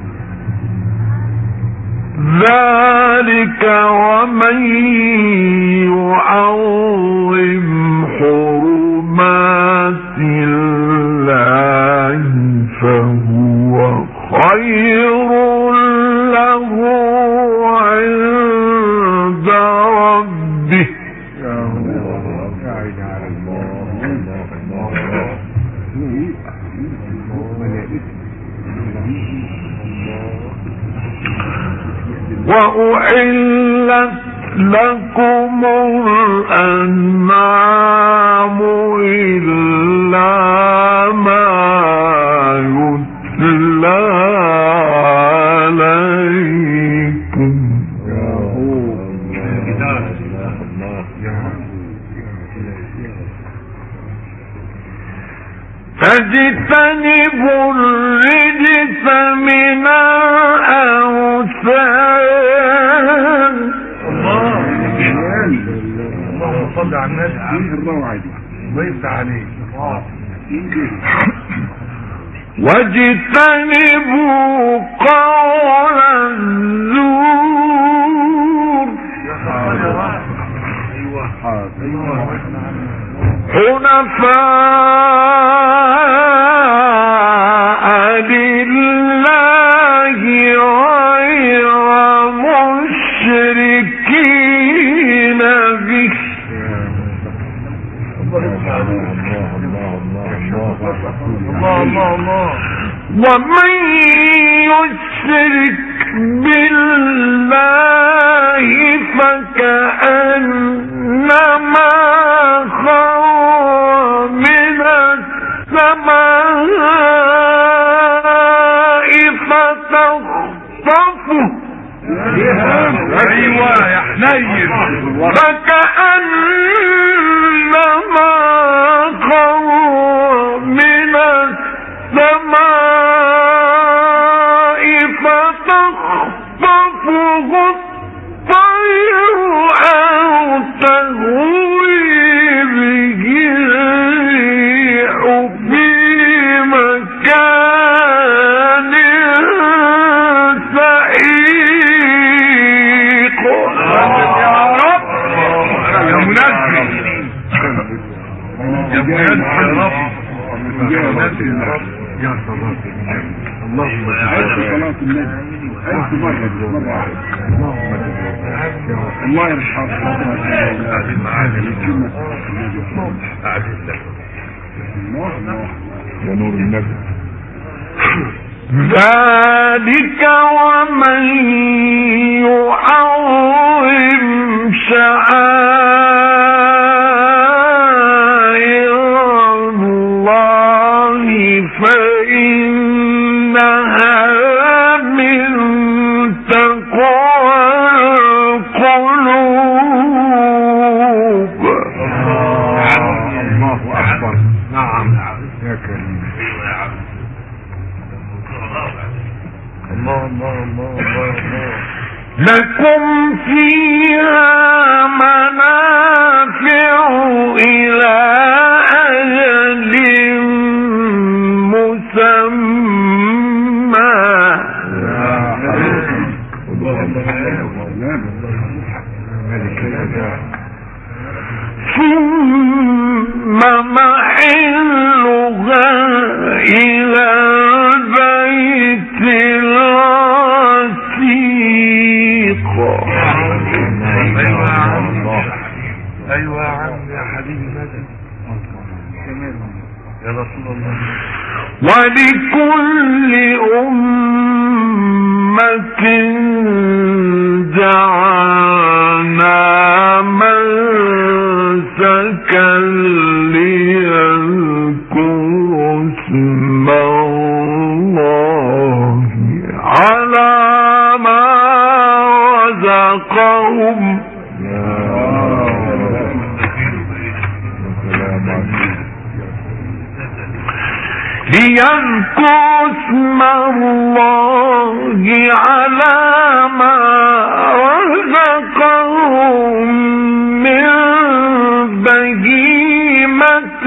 ذلك ومن يعظم حرمات الله فهو خير له عند ربه. وأحلت لكم الأنعام إلا ما يتلى عليكم. فاجتنبوا الرجس من الأوثان. اللهم صل على النبي. ضيف عليك. واجتنبوا قول الزور. حنفاء لله غير مشركين به. الله الله الله. ومن يشرك بالله فكأنما خر من السماء فتخطفه. ايوه يا حنين. فكأنما خر من السماء فتخطفه الطير أو تهوي به الريح في مكان سحيق. يا رب يا منزل يا منزل يا رب يا منزل يا رب يا صلاة اللهم عرف صلاة النبي عرف مرة مرة واحدة الله يرحمه يا نور النبي. ذلك ومن يعظم شعائر الله فإنها من تقوى القلوب. الله أكبر. نعم يا كريم. الله الله الله الله. لكم فيها منافع إلى أجل مسمى ثم محلها إلى البيت العتيق. ايوه يا عم يا حبيبي يا رسول الله. ولكل أمة جعلنا منسكا ليذكروا اسم الله على ما رزقهم. ليذكروا اسم الله على ما رزقهم من بهيمة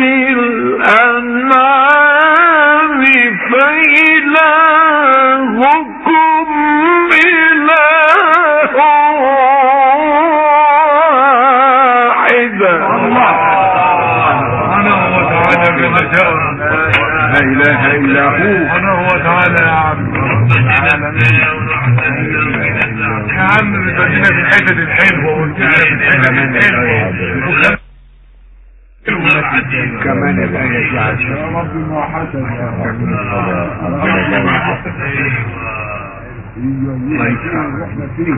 الأنعام فإلهكم إله واحد. أنا هو تعالى بمجاور لا إله إلا هو. أنا هو تعالى يا عم يا عم بتودينا في الحتت الحلوة وانتهى في الحتت الحلوة كمان الآية دي عشان يا رب ما حسن يا رب. الله يكرمك. احنا فين؟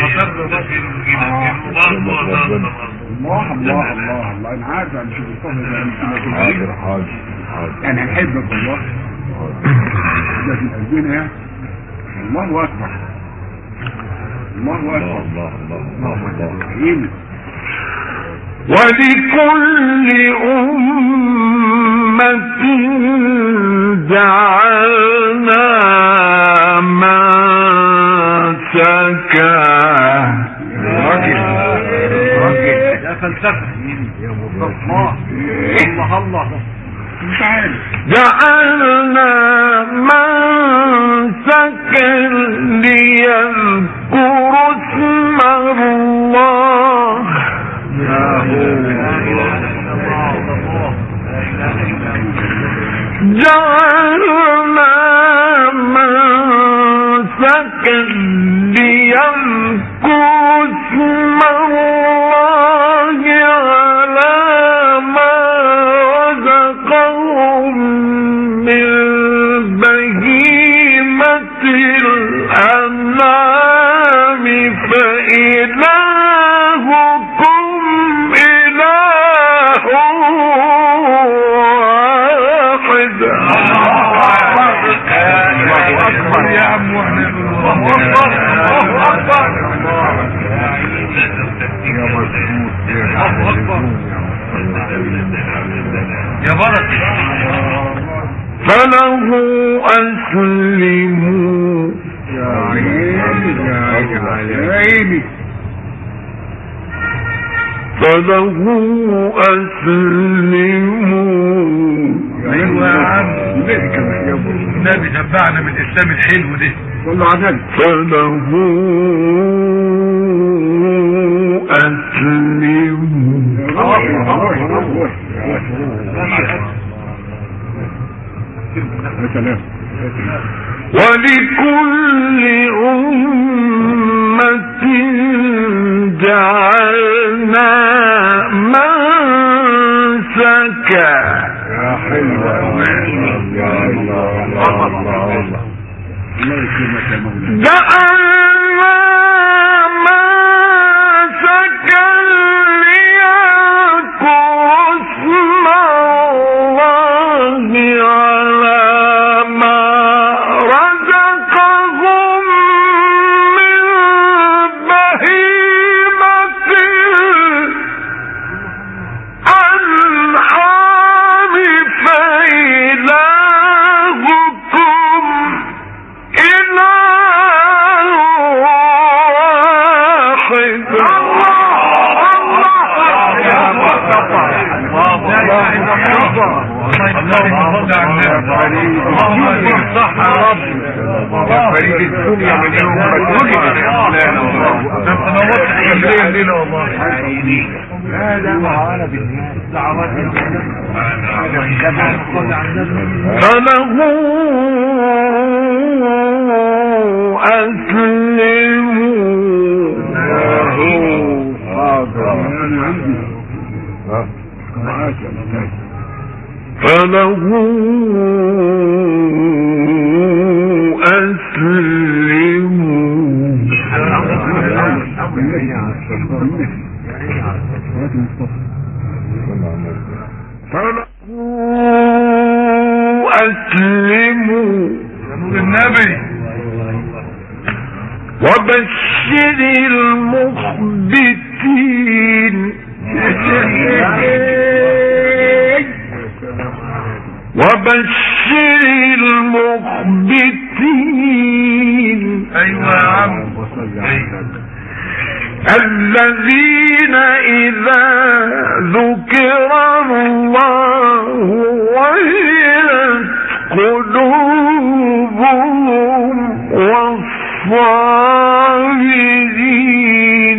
الله الله الله الله انا عارف عن شو الصبر حاضر حاضر انا احبك والله لكن قلبنا الله اكبر الله اكبر الله الله الله الله. ولكل أمة جعلنا منسكا. راجل راجل يا فلسفة يا مصطفى. الله الله انت عارف جعلنا منسكا ليذكروا اسم الله جعلنا منسكا ليذكروا اسم الله على ما رزقهم من بهيمة الأنعام فإلهكم إله واحد. الله أكبر يا عم. الله أكبر الله أكبر. يا بركة فله أسلموا يا عيني يا عيني فله أسلموا. ايوه يا عم النبي تبعنا من الاسلام الحلو ده والله عدل. فله أسلموا ولكل أمة جعلنا منسكا. يا حلوة يا الله جعلنا منسكا ليذكروا اسم الله على ما رزقهم من بهيمة الأنعام فإلهكم إله واحد. اللهم صل على النبي. اللهم صح يا رب. يا فريد الدنيا من يوم ما اتولد انت نورت اسكندريه الليله والله. هذا معانا بالناس دعوات فله أسلموا. فله أسلموا. فله أسلموا النبي وبشر المخبتين. وبشر المخبتين. ايوه يا عم الذين إذا ذكر الله وجلت قلوبهم والصابرين.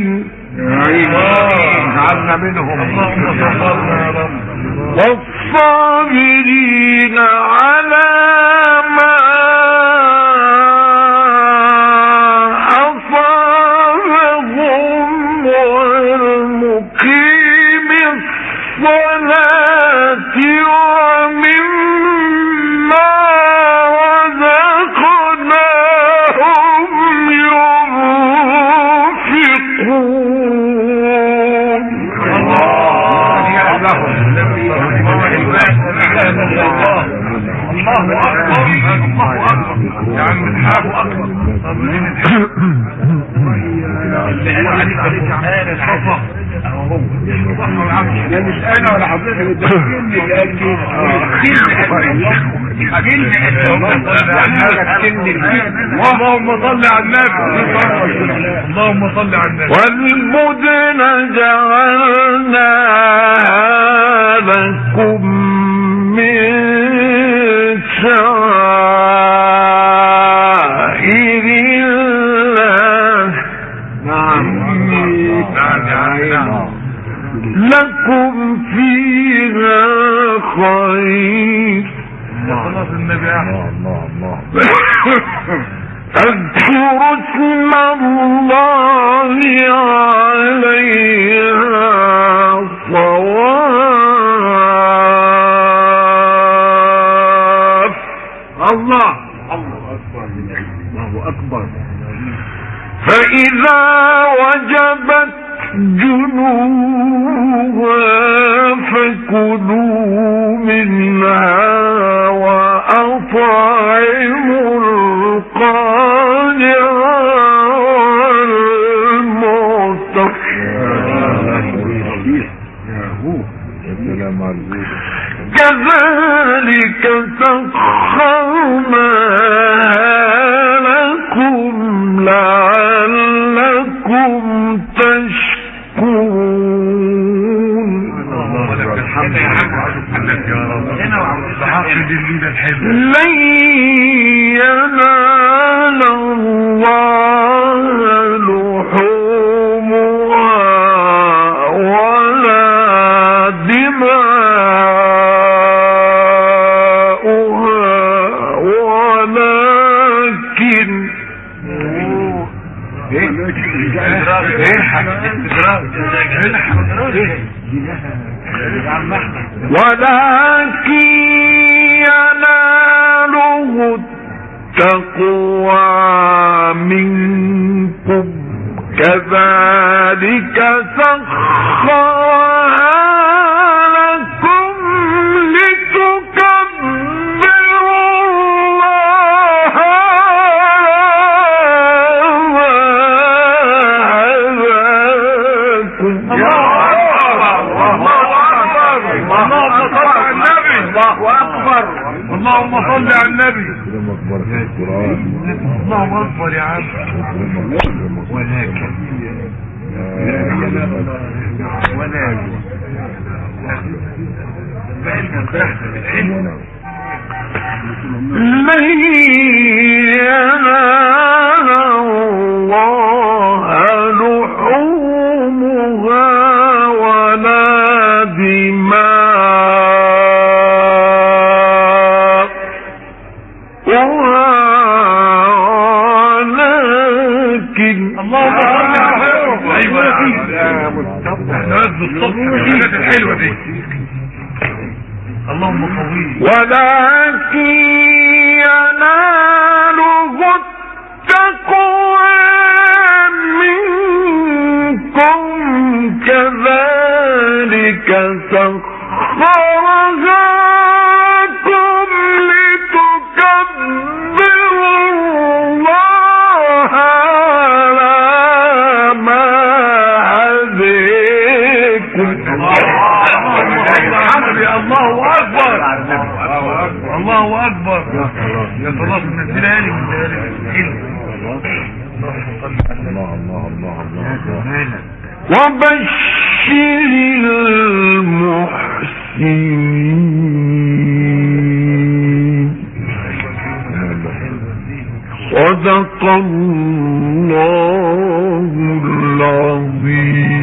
جعلنا منهم. اللهم صل يا رب. والصابرين على ما أصابهم والمقيم الصلاة ومما رزقناهم ينفقون. الله اكبر الله اكبر يا عم الحاج اكبر. لا مش انا ولا حضرتك اللي بتكلمني اللي قال اللهم صل على النبي. اللهم صل على النبي. والبدن جعلناها لكم من شعائر الله. نعم نعم لكم فيها خير. خلاص النبي اذكروا اسم الله عليها صواف. الله الله اكبر الله اكبر. فإذا وجبت جنوبها فكلوا منها وأطعموا القانع والمعتر. كذلك سخرنا لكم لعلكم تشكرون. لن ينال الله لحومها ولا دماؤها ولكن ولكن يناله التقوى منكم كذلك سخرها لكم لتكبروا الله اللهم صل على النبي. اللهم اكبر يا عم. ولكن لن ينال الله لحومها ولا دماؤها ولكن اللهم الحاجات الحلوة دي. اللهم قوي. ولكن يناله التقوى منكم كذلك سخرها لكم لتكبروا الله على ما هديكم. الله اكبر. الله اكبر. يا خلاص نزلها لي من الله الله الله الله. وبشر المحسنين. صدق الله العظيم.